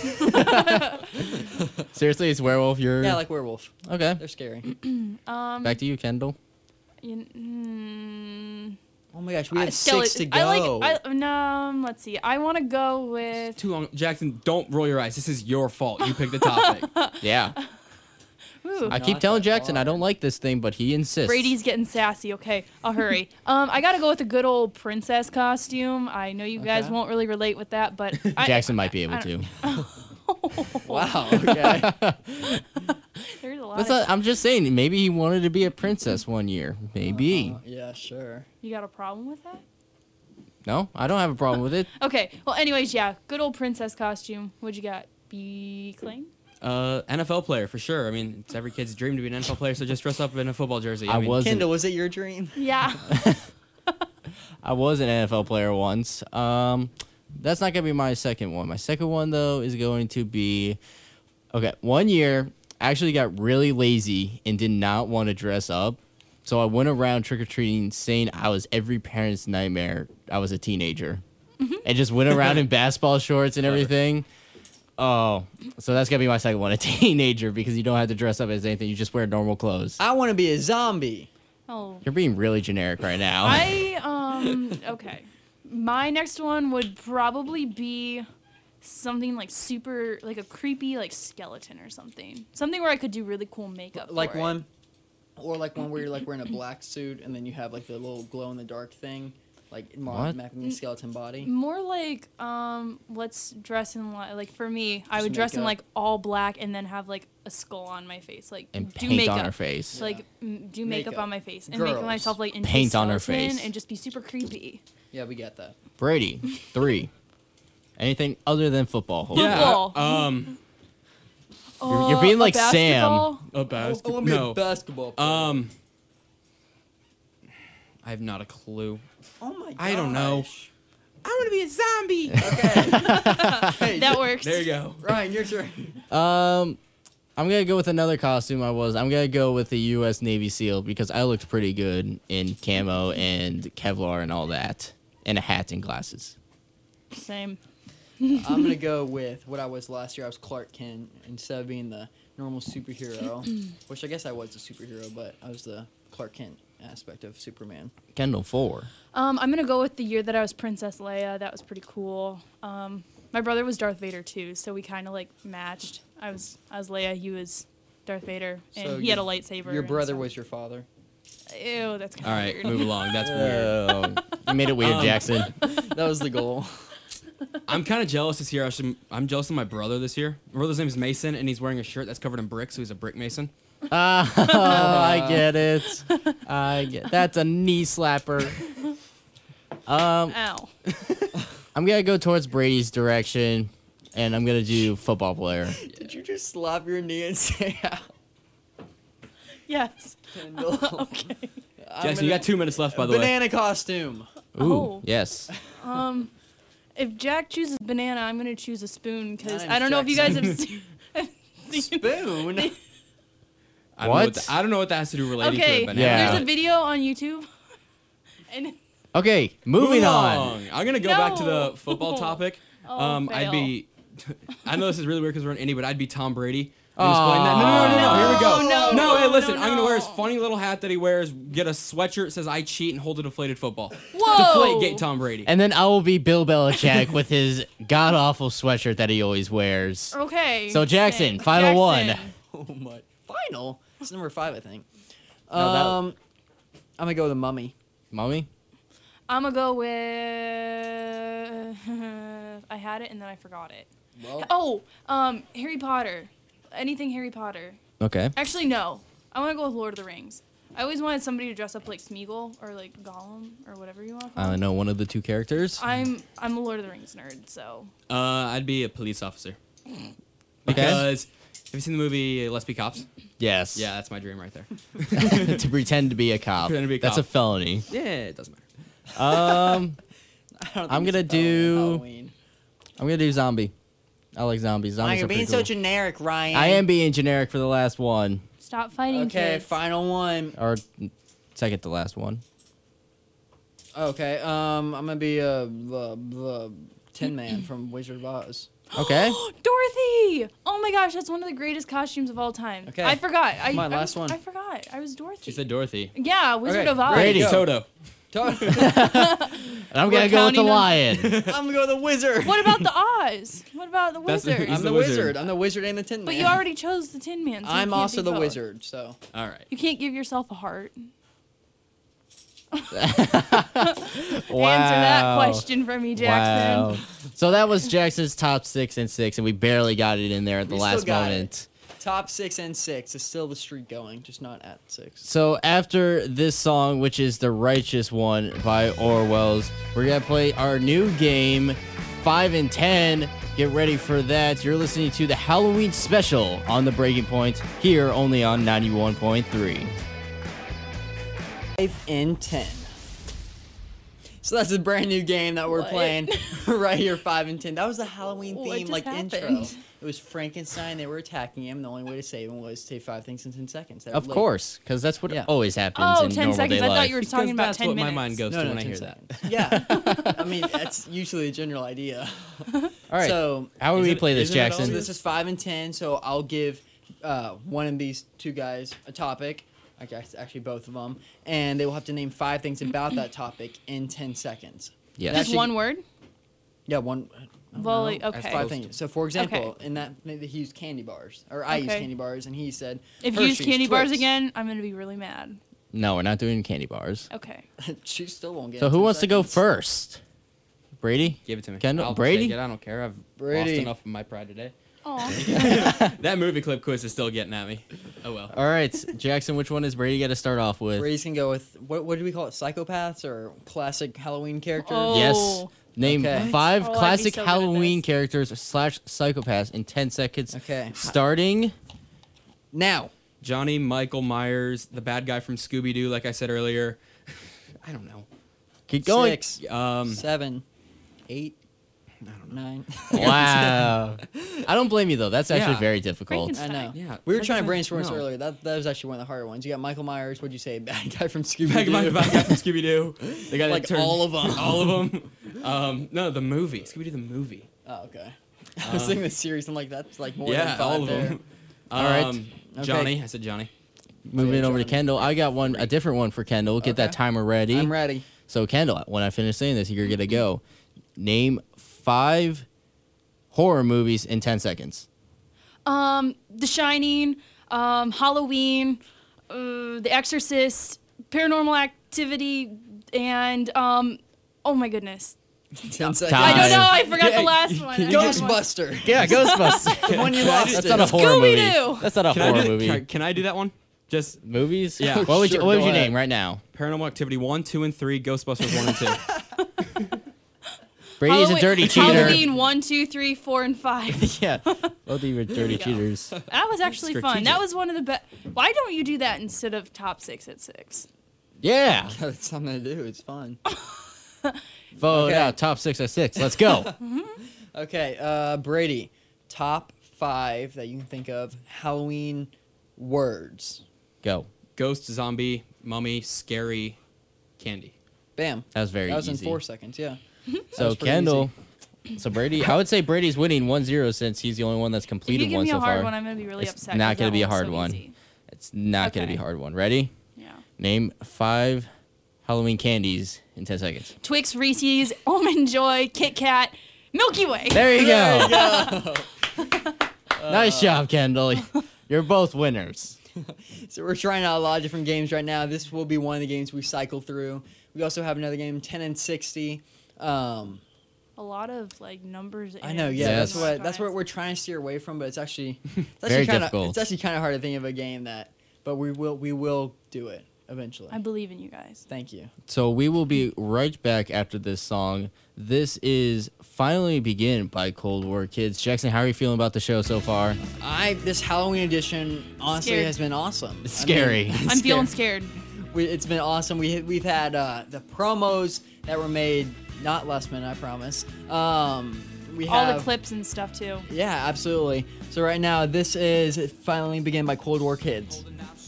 [SPEAKER 2] Seriously, it's werewolf. You're
[SPEAKER 1] Yeah, I like werewolf.
[SPEAKER 2] okay.
[SPEAKER 1] They're scary.
[SPEAKER 2] Back to you, Kendall.
[SPEAKER 3] You,
[SPEAKER 1] Oh my gosh, we have 6 to go.
[SPEAKER 3] Let's see. I want to go with.
[SPEAKER 9] Too long. Jackson, don't roll your eyes. This is your fault. You picked the topic.
[SPEAKER 2] Yeah.
[SPEAKER 3] Ooh.
[SPEAKER 2] I keep telling Jackson I don't like this thing, but he insists.
[SPEAKER 3] Brady's getting sassy. Okay, I'll hurry. I gotta go with a good old princess costume. I know you guys won't really relate with that, but
[SPEAKER 2] Jackson might be able to.
[SPEAKER 1] Wow. Okay.
[SPEAKER 3] There's a lot.
[SPEAKER 2] I'm just saying, maybe he wanted to be a princess one year. Maybe.
[SPEAKER 1] Yeah, sure.
[SPEAKER 3] You got a problem with that?
[SPEAKER 2] No, I don't have a problem with it.
[SPEAKER 3] Okay. Well, anyways, yeah, good old princess costume. What'd you got? B. Klein?
[SPEAKER 9] NFL player for sure. I mean, it's every kid's dream to be an NFL player, so just dress up in a football jersey.
[SPEAKER 2] I wasn't.
[SPEAKER 1] Kendall, was it your dream?
[SPEAKER 3] Yeah.
[SPEAKER 2] I was an NFL player once. That's not gonna be my second one. My second one though is going to be one year I actually got really lazy and did not want to dress up. So I went around trick-or-treating saying I was every parent's nightmare. I was a teenager. And just went around in basketball shorts and everything. Oh, so that's going to be my second one, a teenager, because you don't have to dress up as anything. You just wear normal clothes.
[SPEAKER 1] I want to be a zombie.
[SPEAKER 3] Oh.
[SPEAKER 2] You're being really generic right now.
[SPEAKER 3] Okay. My next one would probably be something like super, like a creepy, like skeleton or something. Something where I could do really cool makeup.
[SPEAKER 1] Like
[SPEAKER 3] for
[SPEAKER 1] one, or like one where you're like wearing a black suit and then you have like the little glow in the dark thing, like mapping the skeleton body.
[SPEAKER 3] More like, let's dress in like for me, I would dress in
[SPEAKER 1] makeup.
[SPEAKER 3] like all black and then have like a skull on my face, like
[SPEAKER 2] And
[SPEAKER 3] do
[SPEAKER 2] paint
[SPEAKER 3] makeup
[SPEAKER 2] on her face.
[SPEAKER 3] like do makeup on my face and make
[SPEAKER 1] Girls.
[SPEAKER 3] myself like into
[SPEAKER 2] Paint
[SPEAKER 3] a
[SPEAKER 2] on her
[SPEAKER 3] skeleton
[SPEAKER 2] face.
[SPEAKER 3] and just be super creepy.
[SPEAKER 1] Yeah, we get that.
[SPEAKER 2] Brady, 3. Anything other than football?
[SPEAKER 3] Football.
[SPEAKER 2] You're being like
[SPEAKER 3] a
[SPEAKER 2] Sam.
[SPEAKER 3] basketball?
[SPEAKER 9] A basketball.
[SPEAKER 1] I want to be
[SPEAKER 9] No.
[SPEAKER 1] a basketball player.
[SPEAKER 9] I have not a clue.
[SPEAKER 1] Oh my gosh.
[SPEAKER 9] I don't know. I want to be a zombie.
[SPEAKER 1] Hey,
[SPEAKER 3] That works.
[SPEAKER 9] There you go.
[SPEAKER 1] Ryan, your turn.
[SPEAKER 2] I'm gonna go with another costume. I'm gonna go with the U.S. Navy SEAL because I looked pretty good in camo and Kevlar and all that, and a hat and glasses.
[SPEAKER 3] Same.
[SPEAKER 1] I'm gonna go with what I was last year. I was Clark Kent instead of being the normal superhero, which I guess I was a superhero, but I was the Clark Kent aspect of Superman.
[SPEAKER 2] Kendall, 4.
[SPEAKER 3] I'm gonna go with the year that I was Princess Leia. That was pretty cool. My brother was Darth Vader too, so we kind of like matched. I was Leia, he was Darth Vader, and
[SPEAKER 1] So
[SPEAKER 3] he had a lightsaber.
[SPEAKER 1] Your
[SPEAKER 3] and
[SPEAKER 1] brother
[SPEAKER 3] stuff.
[SPEAKER 1] was your father.
[SPEAKER 3] Ew, that's kind
[SPEAKER 9] All
[SPEAKER 3] of
[SPEAKER 9] right,
[SPEAKER 3] weird.
[SPEAKER 9] move along. That's weird.
[SPEAKER 2] You made it weird, Jackson.
[SPEAKER 1] That was the goal.
[SPEAKER 9] I'm kind of jealous this year. I'm jealous of my brother this year. My brother's name is Mason, and he's wearing a shirt that's covered in bricks, so he's a brick mason.
[SPEAKER 2] I get it. That's a knee slapper.
[SPEAKER 3] Ow.
[SPEAKER 2] I'm gonna go towards Brady's direction, and I'm gonna do football player.
[SPEAKER 1] Did you just slap your knee and say out?
[SPEAKER 3] Yes.
[SPEAKER 1] Kendall?
[SPEAKER 3] Okay.
[SPEAKER 9] Jackson, you got 2 minutes left, by the way.
[SPEAKER 1] Banana costume.
[SPEAKER 2] Ooh,
[SPEAKER 3] Oh.
[SPEAKER 2] yes.
[SPEAKER 3] If Jack chooses banana, I'm gonna choose a spoon because
[SPEAKER 1] Mine's
[SPEAKER 3] I don't know if you guys have seen.
[SPEAKER 1] Spoon.
[SPEAKER 9] I don't know what that has to do relating to
[SPEAKER 3] Okay,
[SPEAKER 9] a banana.
[SPEAKER 2] Yeah.
[SPEAKER 3] there's a video on YouTube, and
[SPEAKER 2] Okay, moving on.
[SPEAKER 9] I'm gonna go back to
[SPEAKER 3] No.
[SPEAKER 9] the football topic.
[SPEAKER 3] Oh,
[SPEAKER 9] I'd
[SPEAKER 3] fail.
[SPEAKER 9] be. I know this is really weird because we're in Indy, but I'd be Tom Brady. I'm explaining that. No. Here we go.
[SPEAKER 3] No,
[SPEAKER 9] hey, listen.
[SPEAKER 3] no,
[SPEAKER 9] I'm gonna wear his
[SPEAKER 3] no.
[SPEAKER 9] funny little hat that he wears. Get a sweatshirt that says "I cheat" and hold a deflated football.
[SPEAKER 3] Whoa!
[SPEAKER 9] Deflate Tom Brady.
[SPEAKER 2] And then I will be Bill Belichick with his god awful sweatshirt that he always wears.
[SPEAKER 3] Okay.
[SPEAKER 2] So Jackson,
[SPEAKER 3] thanks.
[SPEAKER 2] final one.
[SPEAKER 3] Jackson.
[SPEAKER 1] Oh my. Final. It's number 5, I think.
[SPEAKER 2] that-
[SPEAKER 1] I'm gonna go with the Mummy.
[SPEAKER 2] Mommy?
[SPEAKER 3] I'm gonna go with. I had it and then I forgot it.
[SPEAKER 1] Well,
[SPEAKER 3] Oh, Harry Potter. Anything Harry Potter.
[SPEAKER 2] Okay.
[SPEAKER 3] Actually, no. I want to go with Lord of the Rings. I always wanted somebody to dress up like Smeagol or like Gollum or whatever you want to call
[SPEAKER 2] I
[SPEAKER 3] him.
[SPEAKER 2] know one of the 2 characters.
[SPEAKER 3] I'm a Lord of the Rings nerd, so.
[SPEAKER 9] I'd be a police officer. Because have you seen the movie Let's Be Cops?
[SPEAKER 2] Yes.
[SPEAKER 9] Yeah, that's my dream right there.
[SPEAKER 2] To pretend to be a cop.
[SPEAKER 9] Pretend to be a
[SPEAKER 2] That's
[SPEAKER 9] cop.
[SPEAKER 2] a felony.
[SPEAKER 9] Yeah, it doesn't matter.
[SPEAKER 1] I don't think
[SPEAKER 2] I'm
[SPEAKER 1] it's
[SPEAKER 2] gonna
[SPEAKER 1] a felony on
[SPEAKER 2] do-
[SPEAKER 1] Halloween.
[SPEAKER 2] I'm gonna do zombie. I like zombies. Zombies
[SPEAKER 1] Ryan,
[SPEAKER 2] are
[SPEAKER 1] you're being
[SPEAKER 2] pretty
[SPEAKER 1] so
[SPEAKER 2] cool.
[SPEAKER 1] generic, Ryan.
[SPEAKER 2] I am being generic for the last one,
[SPEAKER 3] Stop fighting
[SPEAKER 1] Okay,
[SPEAKER 3] kids.
[SPEAKER 1] final one.
[SPEAKER 2] or second to last one.
[SPEAKER 1] Okay, I'm gonna be the Tin Man from Wizard of Oz.
[SPEAKER 2] Okay.
[SPEAKER 3] Dorothy! Oh my gosh, that's one of the greatest costumes of all time.
[SPEAKER 1] Okay.
[SPEAKER 3] I forgot.
[SPEAKER 1] Come on, last one.
[SPEAKER 3] I forgot. I was Dorothy.
[SPEAKER 9] She said Dorothy.
[SPEAKER 3] Yeah, Wizard
[SPEAKER 1] Okay,
[SPEAKER 3] of Oz.
[SPEAKER 2] Brady.
[SPEAKER 1] Go.
[SPEAKER 9] Toto.
[SPEAKER 2] I'm gonna go with the lion.
[SPEAKER 1] I'm gonna go with the wizard.
[SPEAKER 3] What about the Oz? What about the
[SPEAKER 9] That's-
[SPEAKER 3] wizard?
[SPEAKER 1] I'm the wizard. I'm the wizard and the Tin Man.
[SPEAKER 3] But you already chose the Tin Man. So you
[SPEAKER 1] I'm
[SPEAKER 3] can't
[SPEAKER 1] also
[SPEAKER 3] do
[SPEAKER 1] the
[SPEAKER 3] both.
[SPEAKER 1] wizard. So.
[SPEAKER 9] All right.
[SPEAKER 3] You can't give yourself a heart. Answer
[SPEAKER 2] Wow.
[SPEAKER 3] that question for me, Jackson.
[SPEAKER 2] Wow. So that was Jackson's top 6 and 6, and we barely got it in there at the
[SPEAKER 1] We
[SPEAKER 2] last
[SPEAKER 1] still got
[SPEAKER 2] moment.
[SPEAKER 1] Top 6 and 6 is still the streak going, just not at 6.
[SPEAKER 2] So after this song, which is The Righteous One by Orwell's, we're going to play our new game, 5 and 10. Get ready for that. You're listening to the Halloween special on The Breaking Point, here only on 91.3.
[SPEAKER 1] 5 and 10. So that's a brand new game that we're
[SPEAKER 3] What?
[SPEAKER 1] playing right here, 5 and 10. That was the Halloween
[SPEAKER 3] What
[SPEAKER 1] theme,
[SPEAKER 3] just
[SPEAKER 1] like
[SPEAKER 3] happened?
[SPEAKER 1] intro. It was Frankenstein. They were attacking him. The only way to save him was to say 5 things in 10 seconds. They were
[SPEAKER 2] Of
[SPEAKER 1] late.
[SPEAKER 2] course, because that's what
[SPEAKER 1] Yeah.
[SPEAKER 2] always happens
[SPEAKER 3] Oh,
[SPEAKER 2] in
[SPEAKER 3] 10
[SPEAKER 2] normal
[SPEAKER 3] seconds.
[SPEAKER 2] day
[SPEAKER 3] I
[SPEAKER 2] life.
[SPEAKER 3] thought you were talking about
[SPEAKER 9] That's
[SPEAKER 3] 10
[SPEAKER 9] what
[SPEAKER 3] minutes.
[SPEAKER 9] my mind goes
[SPEAKER 1] No,
[SPEAKER 9] to
[SPEAKER 1] no,
[SPEAKER 9] when I
[SPEAKER 1] 10
[SPEAKER 9] hear that.
[SPEAKER 1] seconds. Yeah. I mean, that's usually a general idea.
[SPEAKER 2] All right.
[SPEAKER 1] So,
[SPEAKER 2] how would we play this,
[SPEAKER 9] isn't it
[SPEAKER 2] Jackson?
[SPEAKER 1] so this is 5 and 10. So I'll give one of these two guys a topic. I guess actually both of them, and they will have to name 5 things about that topic in 10 seconds.
[SPEAKER 2] Yes.
[SPEAKER 1] That
[SPEAKER 3] Just
[SPEAKER 1] should-
[SPEAKER 3] one word?
[SPEAKER 1] Yeah, one. I don't
[SPEAKER 3] Well,
[SPEAKER 1] know.
[SPEAKER 3] like,
[SPEAKER 1] That's
[SPEAKER 3] okay.
[SPEAKER 1] 5 things. So, for example,
[SPEAKER 3] Okay.
[SPEAKER 1] in that maybe he used candy bars, or I used
[SPEAKER 3] Okay.
[SPEAKER 1] candy bars, and he said
[SPEAKER 3] If you use
[SPEAKER 1] Hershey's,
[SPEAKER 3] candy bars
[SPEAKER 1] Twix.
[SPEAKER 3] again, I'm going to be really mad.
[SPEAKER 2] No, we're not doing candy bars.
[SPEAKER 3] Okay.
[SPEAKER 1] She still won't get.
[SPEAKER 2] So
[SPEAKER 1] in
[SPEAKER 2] who
[SPEAKER 1] 10
[SPEAKER 2] wants to go
[SPEAKER 1] seconds.
[SPEAKER 2] first? Brady?
[SPEAKER 9] Give it to me.
[SPEAKER 2] Kendall?
[SPEAKER 9] I'll
[SPEAKER 2] Brady?
[SPEAKER 9] take it. I don't care. I've lost
[SPEAKER 1] Brady.
[SPEAKER 9] enough of my pride today.
[SPEAKER 3] Aw.
[SPEAKER 9] That movie clip quiz is still getting at me. Oh well.
[SPEAKER 2] All right, Jackson, which one is Brady got to start off with?
[SPEAKER 1] Brady's can go with what do we call it? Psychopaths or classic Halloween characters?
[SPEAKER 3] Oh.
[SPEAKER 2] Yes. Name
[SPEAKER 1] Okay.
[SPEAKER 2] 5
[SPEAKER 3] Oh, I'd be
[SPEAKER 2] classic
[SPEAKER 3] so good at
[SPEAKER 2] Halloween
[SPEAKER 3] this.
[SPEAKER 2] characters / psychopaths in 10 seconds.
[SPEAKER 1] Okay.
[SPEAKER 2] Starting
[SPEAKER 1] Now.
[SPEAKER 9] Johnny Michael Myers, the bad guy from Scooby Doo, like I said earlier. I don't know.
[SPEAKER 2] Keep going.
[SPEAKER 1] 6, 7, 8, 9.
[SPEAKER 2] Wow. I don't blame you though. That's actually
[SPEAKER 9] Yeah.
[SPEAKER 2] very difficult.
[SPEAKER 1] I know.
[SPEAKER 9] Yeah.
[SPEAKER 1] We were trying to brainstorm this
[SPEAKER 9] No.
[SPEAKER 1] earlier. That was actually one of the harder ones. You got Michael Myers. What'd you say? Bad guy from Scooby
[SPEAKER 9] Bad guy,
[SPEAKER 1] Doo.
[SPEAKER 9] bad guy from Scooby Doo. The guy
[SPEAKER 1] Like
[SPEAKER 9] that turned,
[SPEAKER 1] all of 'em.
[SPEAKER 9] All of them. No, the movie. Scooby Doo the movie.
[SPEAKER 1] Oh, okay. I was thinking the series. I'm like, that's like more than
[SPEAKER 9] Yeah,
[SPEAKER 1] 5
[SPEAKER 9] all of
[SPEAKER 1] there.
[SPEAKER 9] them.
[SPEAKER 2] All right.
[SPEAKER 1] Okay.
[SPEAKER 9] Johnny. I said Johnny.
[SPEAKER 2] Moving over to
[SPEAKER 1] Johnny.
[SPEAKER 2] Kendall. I got one, a different one for Kendall. Get that
[SPEAKER 1] Okay.
[SPEAKER 2] timer ready.
[SPEAKER 1] I'm ready.
[SPEAKER 2] So Kendall, when I finish saying this, you're gonna go. Name 5 horror movies in 10 seconds.
[SPEAKER 3] The Shining, Halloween, The Exorcist, Paranormal Activity, and oh my goodness.
[SPEAKER 1] 10 seconds.
[SPEAKER 3] I don't know.
[SPEAKER 2] Time.
[SPEAKER 3] I forgot the last one. I had one.
[SPEAKER 1] Ghostbuster.
[SPEAKER 2] Yeah, Ghostbusters.
[SPEAKER 1] The one you lost.
[SPEAKER 2] That's
[SPEAKER 1] it.
[SPEAKER 2] not a horror movie.
[SPEAKER 3] Scooby-Doo.
[SPEAKER 2] That's not a
[SPEAKER 9] Can I
[SPEAKER 2] horror
[SPEAKER 9] do,
[SPEAKER 2] movie.
[SPEAKER 9] Can I do that one? Just
[SPEAKER 2] Movies?
[SPEAKER 9] Yeah.
[SPEAKER 2] What would
[SPEAKER 1] Sure,
[SPEAKER 2] you, what would
[SPEAKER 1] go
[SPEAKER 2] you
[SPEAKER 1] ahead.
[SPEAKER 2] name right now?
[SPEAKER 9] Paranormal Activity 1, 2, and 3. Ghostbusters 1 and 2.
[SPEAKER 2] Brady's a dirty cheater.
[SPEAKER 3] Halloween 1, 2, 3, 4, and 5.
[SPEAKER 2] Yeah, both of you are dirty
[SPEAKER 3] go.
[SPEAKER 2] cheaters.
[SPEAKER 3] That was actually fun.
[SPEAKER 9] Strategic.
[SPEAKER 3] That was one of the best. Why don't you do that instead of top 6 at 6?
[SPEAKER 2] Yeah,
[SPEAKER 1] It's something to do. It's fun.
[SPEAKER 2] vote
[SPEAKER 1] Okay.
[SPEAKER 2] out top 6 at 6. Let's go.
[SPEAKER 1] Okay, Brady, top 5 that you can think of Halloween words.
[SPEAKER 2] Go.
[SPEAKER 9] Ghost, zombie, mummy, scary, candy.
[SPEAKER 1] Bam.
[SPEAKER 2] That was very
[SPEAKER 1] That was
[SPEAKER 2] easy.
[SPEAKER 1] in 4 seconds. Yeah.
[SPEAKER 2] So
[SPEAKER 1] was pretty
[SPEAKER 2] Kendall. So Brady, I would say Brady's winning 1-0 since he's the only one that's
[SPEAKER 3] If you
[SPEAKER 2] completed
[SPEAKER 3] give
[SPEAKER 2] one
[SPEAKER 3] me
[SPEAKER 2] so
[SPEAKER 3] a hard
[SPEAKER 2] far.
[SPEAKER 3] one, I'm going to be really
[SPEAKER 2] It's
[SPEAKER 3] upset.
[SPEAKER 2] not
[SPEAKER 3] 'cause
[SPEAKER 2] gonna
[SPEAKER 3] that
[SPEAKER 2] be a
[SPEAKER 3] one's
[SPEAKER 2] hard
[SPEAKER 3] so
[SPEAKER 2] one.
[SPEAKER 3] easy.
[SPEAKER 2] It's not going to be a
[SPEAKER 3] Okay.
[SPEAKER 2] hard one. Ready?
[SPEAKER 3] Yeah.
[SPEAKER 2] Name 5 Halloween candies in 10 seconds.
[SPEAKER 3] Twix, Reese's, Almond Joy, Kit Kat, Milky Way.
[SPEAKER 2] There you go. Nice job, Kendall. You're both winners.
[SPEAKER 1] So we're trying out a lot of different games right now. This will be one of the games we cycle through. We also have another game, 10 and 60.
[SPEAKER 3] A lot of like numbers.
[SPEAKER 1] I know, yeah.
[SPEAKER 2] Yes.
[SPEAKER 1] That's what we're trying to steer away from, but it's actually
[SPEAKER 2] Very
[SPEAKER 1] kinda,
[SPEAKER 2] difficult.
[SPEAKER 1] It's actually kind of hard to think of a game that, but we will do it eventually.
[SPEAKER 3] I believe in you guys.
[SPEAKER 1] Thank you.
[SPEAKER 2] So we will be right back after this song. This is Finally Begin by Cold War Kids. Jackson, how are you feeling about the show so far?
[SPEAKER 1] This Halloween edition honestly
[SPEAKER 3] Scared.
[SPEAKER 1] has been awesome.
[SPEAKER 2] It's scary.
[SPEAKER 3] I'm feeling scared.
[SPEAKER 1] It's been awesome. We've had the promos that were made not last minute, I promise. We
[SPEAKER 3] All
[SPEAKER 1] have
[SPEAKER 3] the clips and stuff too.
[SPEAKER 1] Yeah, absolutely. So right now, this is Finally Begin by Cold War Kids.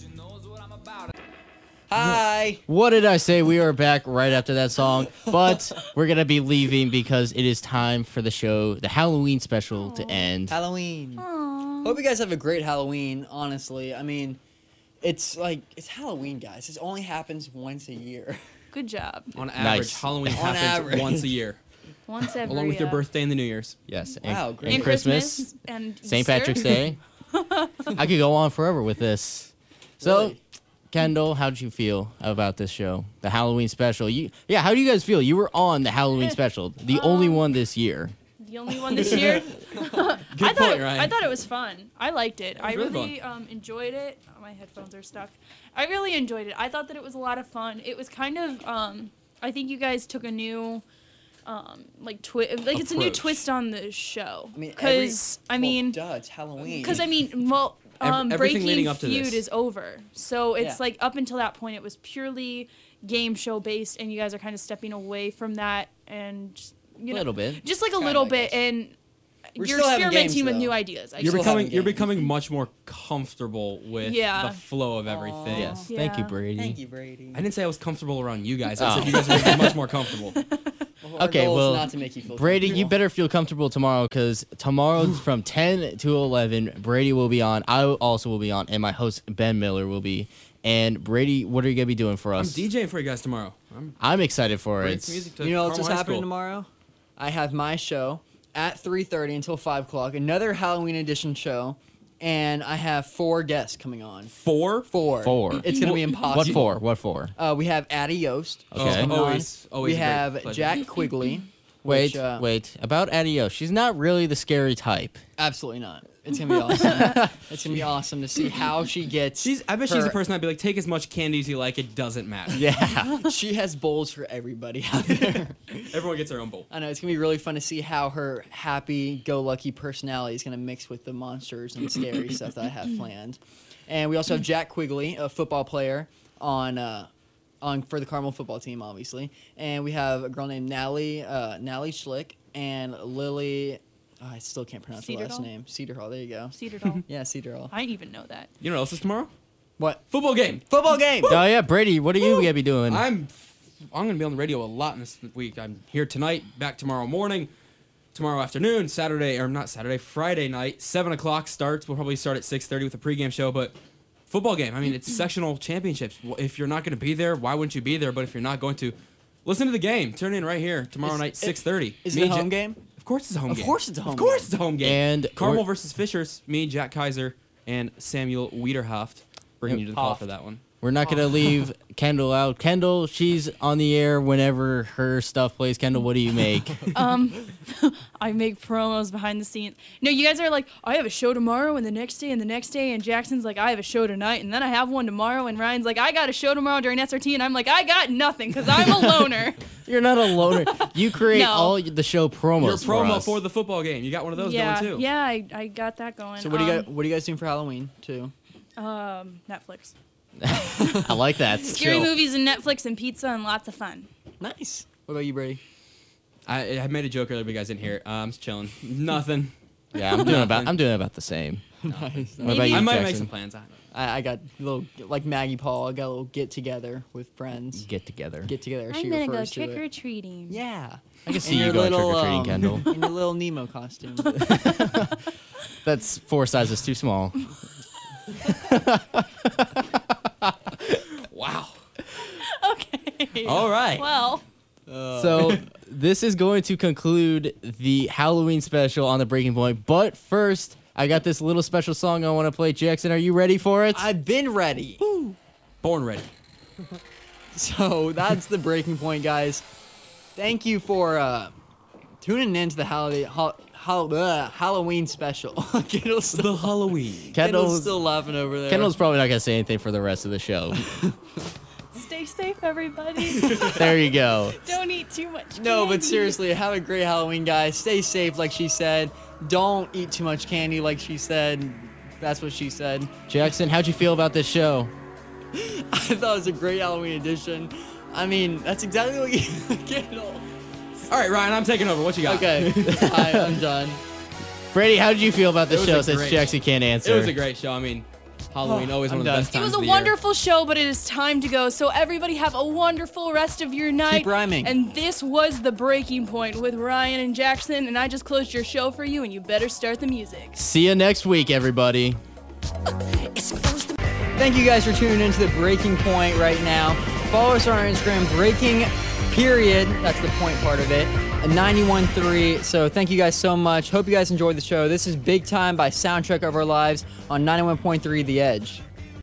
[SPEAKER 1] Hi.
[SPEAKER 2] What did I say? We are back right after that song, but we're going to be leaving because it is time for the show, the Halloween special, to end.
[SPEAKER 1] Halloween. Hope you guys have a great Halloween, honestly. I mean, it's Halloween, guys. It only happens once a year.
[SPEAKER 3] Good job.
[SPEAKER 9] On average,
[SPEAKER 2] Nice.
[SPEAKER 9] Halloween
[SPEAKER 1] On
[SPEAKER 9] happens
[SPEAKER 1] average.
[SPEAKER 9] once a year,
[SPEAKER 3] Once every
[SPEAKER 9] along with your birthday and the New Year's.
[SPEAKER 2] Yes.
[SPEAKER 1] Wow, great.
[SPEAKER 3] and Christmas and
[SPEAKER 2] St.
[SPEAKER 3] Easter.
[SPEAKER 2] Patrick's Day. I could go on forever with this. So,
[SPEAKER 1] Really?
[SPEAKER 2] Kendall, how did you feel about this show, the Halloween special? How do you guys feel? You were on the Halloween special, the only one this year.
[SPEAKER 3] The only one this year.
[SPEAKER 9] Good point, Ryan.
[SPEAKER 3] I thought it was fun. I liked it. I
[SPEAKER 9] was
[SPEAKER 3] really enjoyed it. Oh, my headphones are stuck. I really enjoyed it. I thought that it was a lot of fun. It was kind of. I think you guys took a new. It's a new
[SPEAKER 9] Approach.
[SPEAKER 3] twist on the show.
[SPEAKER 1] I mean,
[SPEAKER 3] Because
[SPEAKER 1] duh, it's Halloween.
[SPEAKER 3] Because everything
[SPEAKER 9] Everything leading
[SPEAKER 3] Breaking
[SPEAKER 9] up to
[SPEAKER 3] Feud
[SPEAKER 9] this.
[SPEAKER 3] is over. So it's
[SPEAKER 1] Yeah.
[SPEAKER 3] like up until that point, it was purely game show based, and you guys are kind of stepping away from that, and you know,
[SPEAKER 2] Little bit.
[SPEAKER 3] just like a
[SPEAKER 1] Kinda,
[SPEAKER 3] little
[SPEAKER 1] I
[SPEAKER 3] bit,
[SPEAKER 1] guess.
[SPEAKER 3] and
[SPEAKER 1] We're
[SPEAKER 3] you're
[SPEAKER 1] still having
[SPEAKER 3] experimenting
[SPEAKER 1] games,
[SPEAKER 3] with
[SPEAKER 1] though.
[SPEAKER 3] new ideas. I
[SPEAKER 9] You're
[SPEAKER 3] guess.
[SPEAKER 1] still having
[SPEAKER 9] becoming
[SPEAKER 1] games.
[SPEAKER 9] much more comfortable with
[SPEAKER 3] Yeah.
[SPEAKER 9] the flow of everything.
[SPEAKER 2] Yes.
[SPEAKER 3] Yeah.
[SPEAKER 2] Thank you, Brady.
[SPEAKER 1] Thank you, Brady.
[SPEAKER 9] I didn't say I was comfortable around you guys. I
[SPEAKER 2] Oh.
[SPEAKER 9] said you guys are making much more comfortable.
[SPEAKER 1] Our
[SPEAKER 2] Okay,
[SPEAKER 1] goal is
[SPEAKER 2] well,
[SPEAKER 1] not to make you feel
[SPEAKER 2] Brady, you
[SPEAKER 1] comfortable.
[SPEAKER 2] better feel comfortable tomorrow because tomorrow from 10 to 11, Brady will be on. I also will be on, and my host, Ben Miller, will be. And Brady, what are you going to be doing for
[SPEAKER 9] I'm
[SPEAKER 2] us?
[SPEAKER 9] DJing for you guys tomorrow. I'm
[SPEAKER 2] I'm excited for
[SPEAKER 9] bringing
[SPEAKER 2] it.
[SPEAKER 9] some music to
[SPEAKER 1] You know what's
[SPEAKER 9] Carmel
[SPEAKER 1] just
[SPEAKER 9] High
[SPEAKER 1] happening
[SPEAKER 9] School.
[SPEAKER 1] tomorrow? I have my show at 3:30 until 5 o'clock, another Halloween edition show, and I have 4 guests coming on.
[SPEAKER 9] Four?
[SPEAKER 1] Four.
[SPEAKER 2] Four.
[SPEAKER 1] It's going to be impossible.
[SPEAKER 2] What for?
[SPEAKER 1] We have Addie Yost.
[SPEAKER 2] Okay.
[SPEAKER 1] She's coming
[SPEAKER 9] Always
[SPEAKER 1] on.
[SPEAKER 9] a
[SPEAKER 1] We
[SPEAKER 9] great
[SPEAKER 1] have
[SPEAKER 9] pleasure.
[SPEAKER 1] Jack Quigley.
[SPEAKER 2] Wait,
[SPEAKER 1] which,
[SPEAKER 2] wait. About Adio, she's not really the scary type.
[SPEAKER 1] Absolutely not. It's going to be awesome. It's going to be awesome to see how she gets.
[SPEAKER 9] I bet she's the
[SPEAKER 1] her-
[SPEAKER 9] person I'd be like, take as much candy as you like. It doesn't matter.
[SPEAKER 2] Yeah.
[SPEAKER 1] She has bowls for everybody out there.
[SPEAKER 9] Everyone gets their own bowl.
[SPEAKER 1] I know it's gonna be really fun to see how her happy-go-lucky personality is gonna mix with the monsters and scary stuff that I have planned. And we also have Jack Quigley, a football player, on for the Carmel football team, obviously. And we have a girl named Natalie Schlick and Lily. Oh, I still can't pronounce her last
[SPEAKER 3] Cedardahl?
[SPEAKER 1] name. Cedardahl. There you go.
[SPEAKER 3] Cedardahl.
[SPEAKER 1] Yeah, Cedardahl.
[SPEAKER 3] I didn't even know that.
[SPEAKER 9] You know what else is tomorrow?
[SPEAKER 1] What?
[SPEAKER 9] Football game.
[SPEAKER 1] Football game.
[SPEAKER 2] Oh yeah, Brady, what are you gonna be doing?
[SPEAKER 9] I'm gonna be on the radio a lot this week. I'm here tonight, back tomorrow morning, tomorrow afternoon, Friday night, 7 o'clock starts. We'll probably start at 6:30 with a pregame show, but football game. I mean, it's sectional championships. If you're not gonna be there, why wouldn't you be there? But if you're not going to, listen to the game. Tune in right here tomorrow night, 6:30.
[SPEAKER 1] Is it a home game?
[SPEAKER 9] Of course it's a home game.
[SPEAKER 1] Of course it's a home
[SPEAKER 9] Of course
[SPEAKER 1] game.
[SPEAKER 9] it's a home game.
[SPEAKER 2] And
[SPEAKER 9] Carmel
[SPEAKER 2] we're-
[SPEAKER 9] versus Fishers. Me, Jack Kaiser, and Samuel Wiederhoft bringing you to the call for that one.
[SPEAKER 2] We're not gonna leave Kendall out. Kendall, she's on the air whenever her stuff plays. Kendall, what do you make?
[SPEAKER 3] I make promos behind the scenes. No, you guys are like, I have a show tomorrow and the next day and the next day. And Jackson's like, I have a show tonight and then I have one tomorrow. And Ryan's like, I got a show tomorrow during SRT. And I'm like, I got nothing because I'm a loner.
[SPEAKER 2] You're not a loner. You create
[SPEAKER 3] No.
[SPEAKER 2] all the show promos.
[SPEAKER 9] Your promo
[SPEAKER 2] us.
[SPEAKER 9] for the football game. You got one of those
[SPEAKER 3] yeah,
[SPEAKER 9] going too.
[SPEAKER 3] yeah, I got that going.
[SPEAKER 1] So what do you guys doing for Halloween too?
[SPEAKER 3] Netflix.
[SPEAKER 2] I like that.
[SPEAKER 3] Scary
[SPEAKER 2] Chill.
[SPEAKER 3] movies and Netflix and pizza and lots of fun.
[SPEAKER 1] Nice. What about you, Brady?
[SPEAKER 9] I made a joke earlier, but you guys didn't hear it. I'm just chilling. Nothing.
[SPEAKER 2] Yeah, I'm doing about the same.
[SPEAKER 1] Nice.
[SPEAKER 2] What about you,
[SPEAKER 9] I might make
[SPEAKER 2] Jackson?
[SPEAKER 9] some plans.
[SPEAKER 1] I got a little, like Maggie Paul, I got a little get together with friends.
[SPEAKER 2] Get together.
[SPEAKER 1] Get together.
[SPEAKER 3] I'm
[SPEAKER 1] She
[SPEAKER 3] gonna go
[SPEAKER 1] refers to
[SPEAKER 3] trick or
[SPEAKER 1] it.
[SPEAKER 3] treating.
[SPEAKER 1] Yeah.
[SPEAKER 2] I can see
[SPEAKER 1] In
[SPEAKER 2] you
[SPEAKER 1] your
[SPEAKER 2] going trick
[SPEAKER 1] little,
[SPEAKER 2] or treating, Kendall.
[SPEAKER 1] In your little Nemo costume.
[SPEAKER 2] That's 4 sizes too small.
[SPEAKER 9] Wow.
[SPEAKER 3] Okay.
[SPEAKER 9] All right.
[SPEAKER 3] Well.
[SPEAKER 2] So this is going to conclude the Halloween special on the Breaking Point. But first, I got this little special song I want to play. Jackson, are you ready for it?
[SPEAKER 1] I've been ready.
[SPEAKER 9] Born ready.
[SPEAKER 1] So that's the Breaking Point, guys. Thank you for tuning in to the Halloween special. Kendall's
[SPEAKER 9] The Halloween.
[SPEAKER 1] Kendall's still laughing over there.
[SPEAKER 2] Kendall's probably not going to say anything for the rest of the show.
[SPEAKER 3] Stay safe, everybody.
[SPEAKER 2] There you go.
[SPEAKER 3] Don't eat too much.
[SPEAKER 1] No, but
[SPEAKER 3] candy.
[SPEAKER 1] seriously, have a great Halloween, guys. Stay safe, like she said. Don't eat too much candy, like she said. That's what she said.
[SPEAKER 2] Jackson, how'd you feel about this show?
[SPEAKER 1] I thought it was a great Halloween edition. I mean, that's exactly what you Kendall.
[SPEAKER 9] All right, Ryan, I'm taking over. What you got?
[SPEAKER 1] Okay, I'm done.
[SPEAKER 2] Brady, how did you feel about
[SPEAKER 9] It
[SPEAKER 2] this
[SPEAKER 9] was
[SPEAKER 2] show
[SPEAKER 9] a
[SPEAKER 2] since
[SPEAKER 9] great
[SPEAKER 2] Jackson can't answer?
[SPEAKER 9] It was a great show. I mean, Halloween always one of the
[SPEAKER 1] done.
[SPEAKER 9] best
[SPEAKER 3] It
[SPEAKER 9] times
[SPEAKER 3] was a
[SPEAKER 9] of the year.
[SPEAKER 3] wonderful show, but it is time to go. So everybody have a wonderful rest of your night.
[SPEAKER 1] Keep rhyming.
[SPEAKER 3] And this was the Breaking Point with Ryan and Jackson, and I just closed your show for you, and you better start the music.
[SPEAKER 2] See you next week, everybody.
[SPEAKER 1] Thank you guys for tuning into the Breaking Point right now. Follow us on our Instagram, breaking period. That's the point part of it. 91.3. So thank you guys so much. Hope you guys enjoyed the show. This is Big Time by Soundtrack of Our Lives on 91.3 The Edge.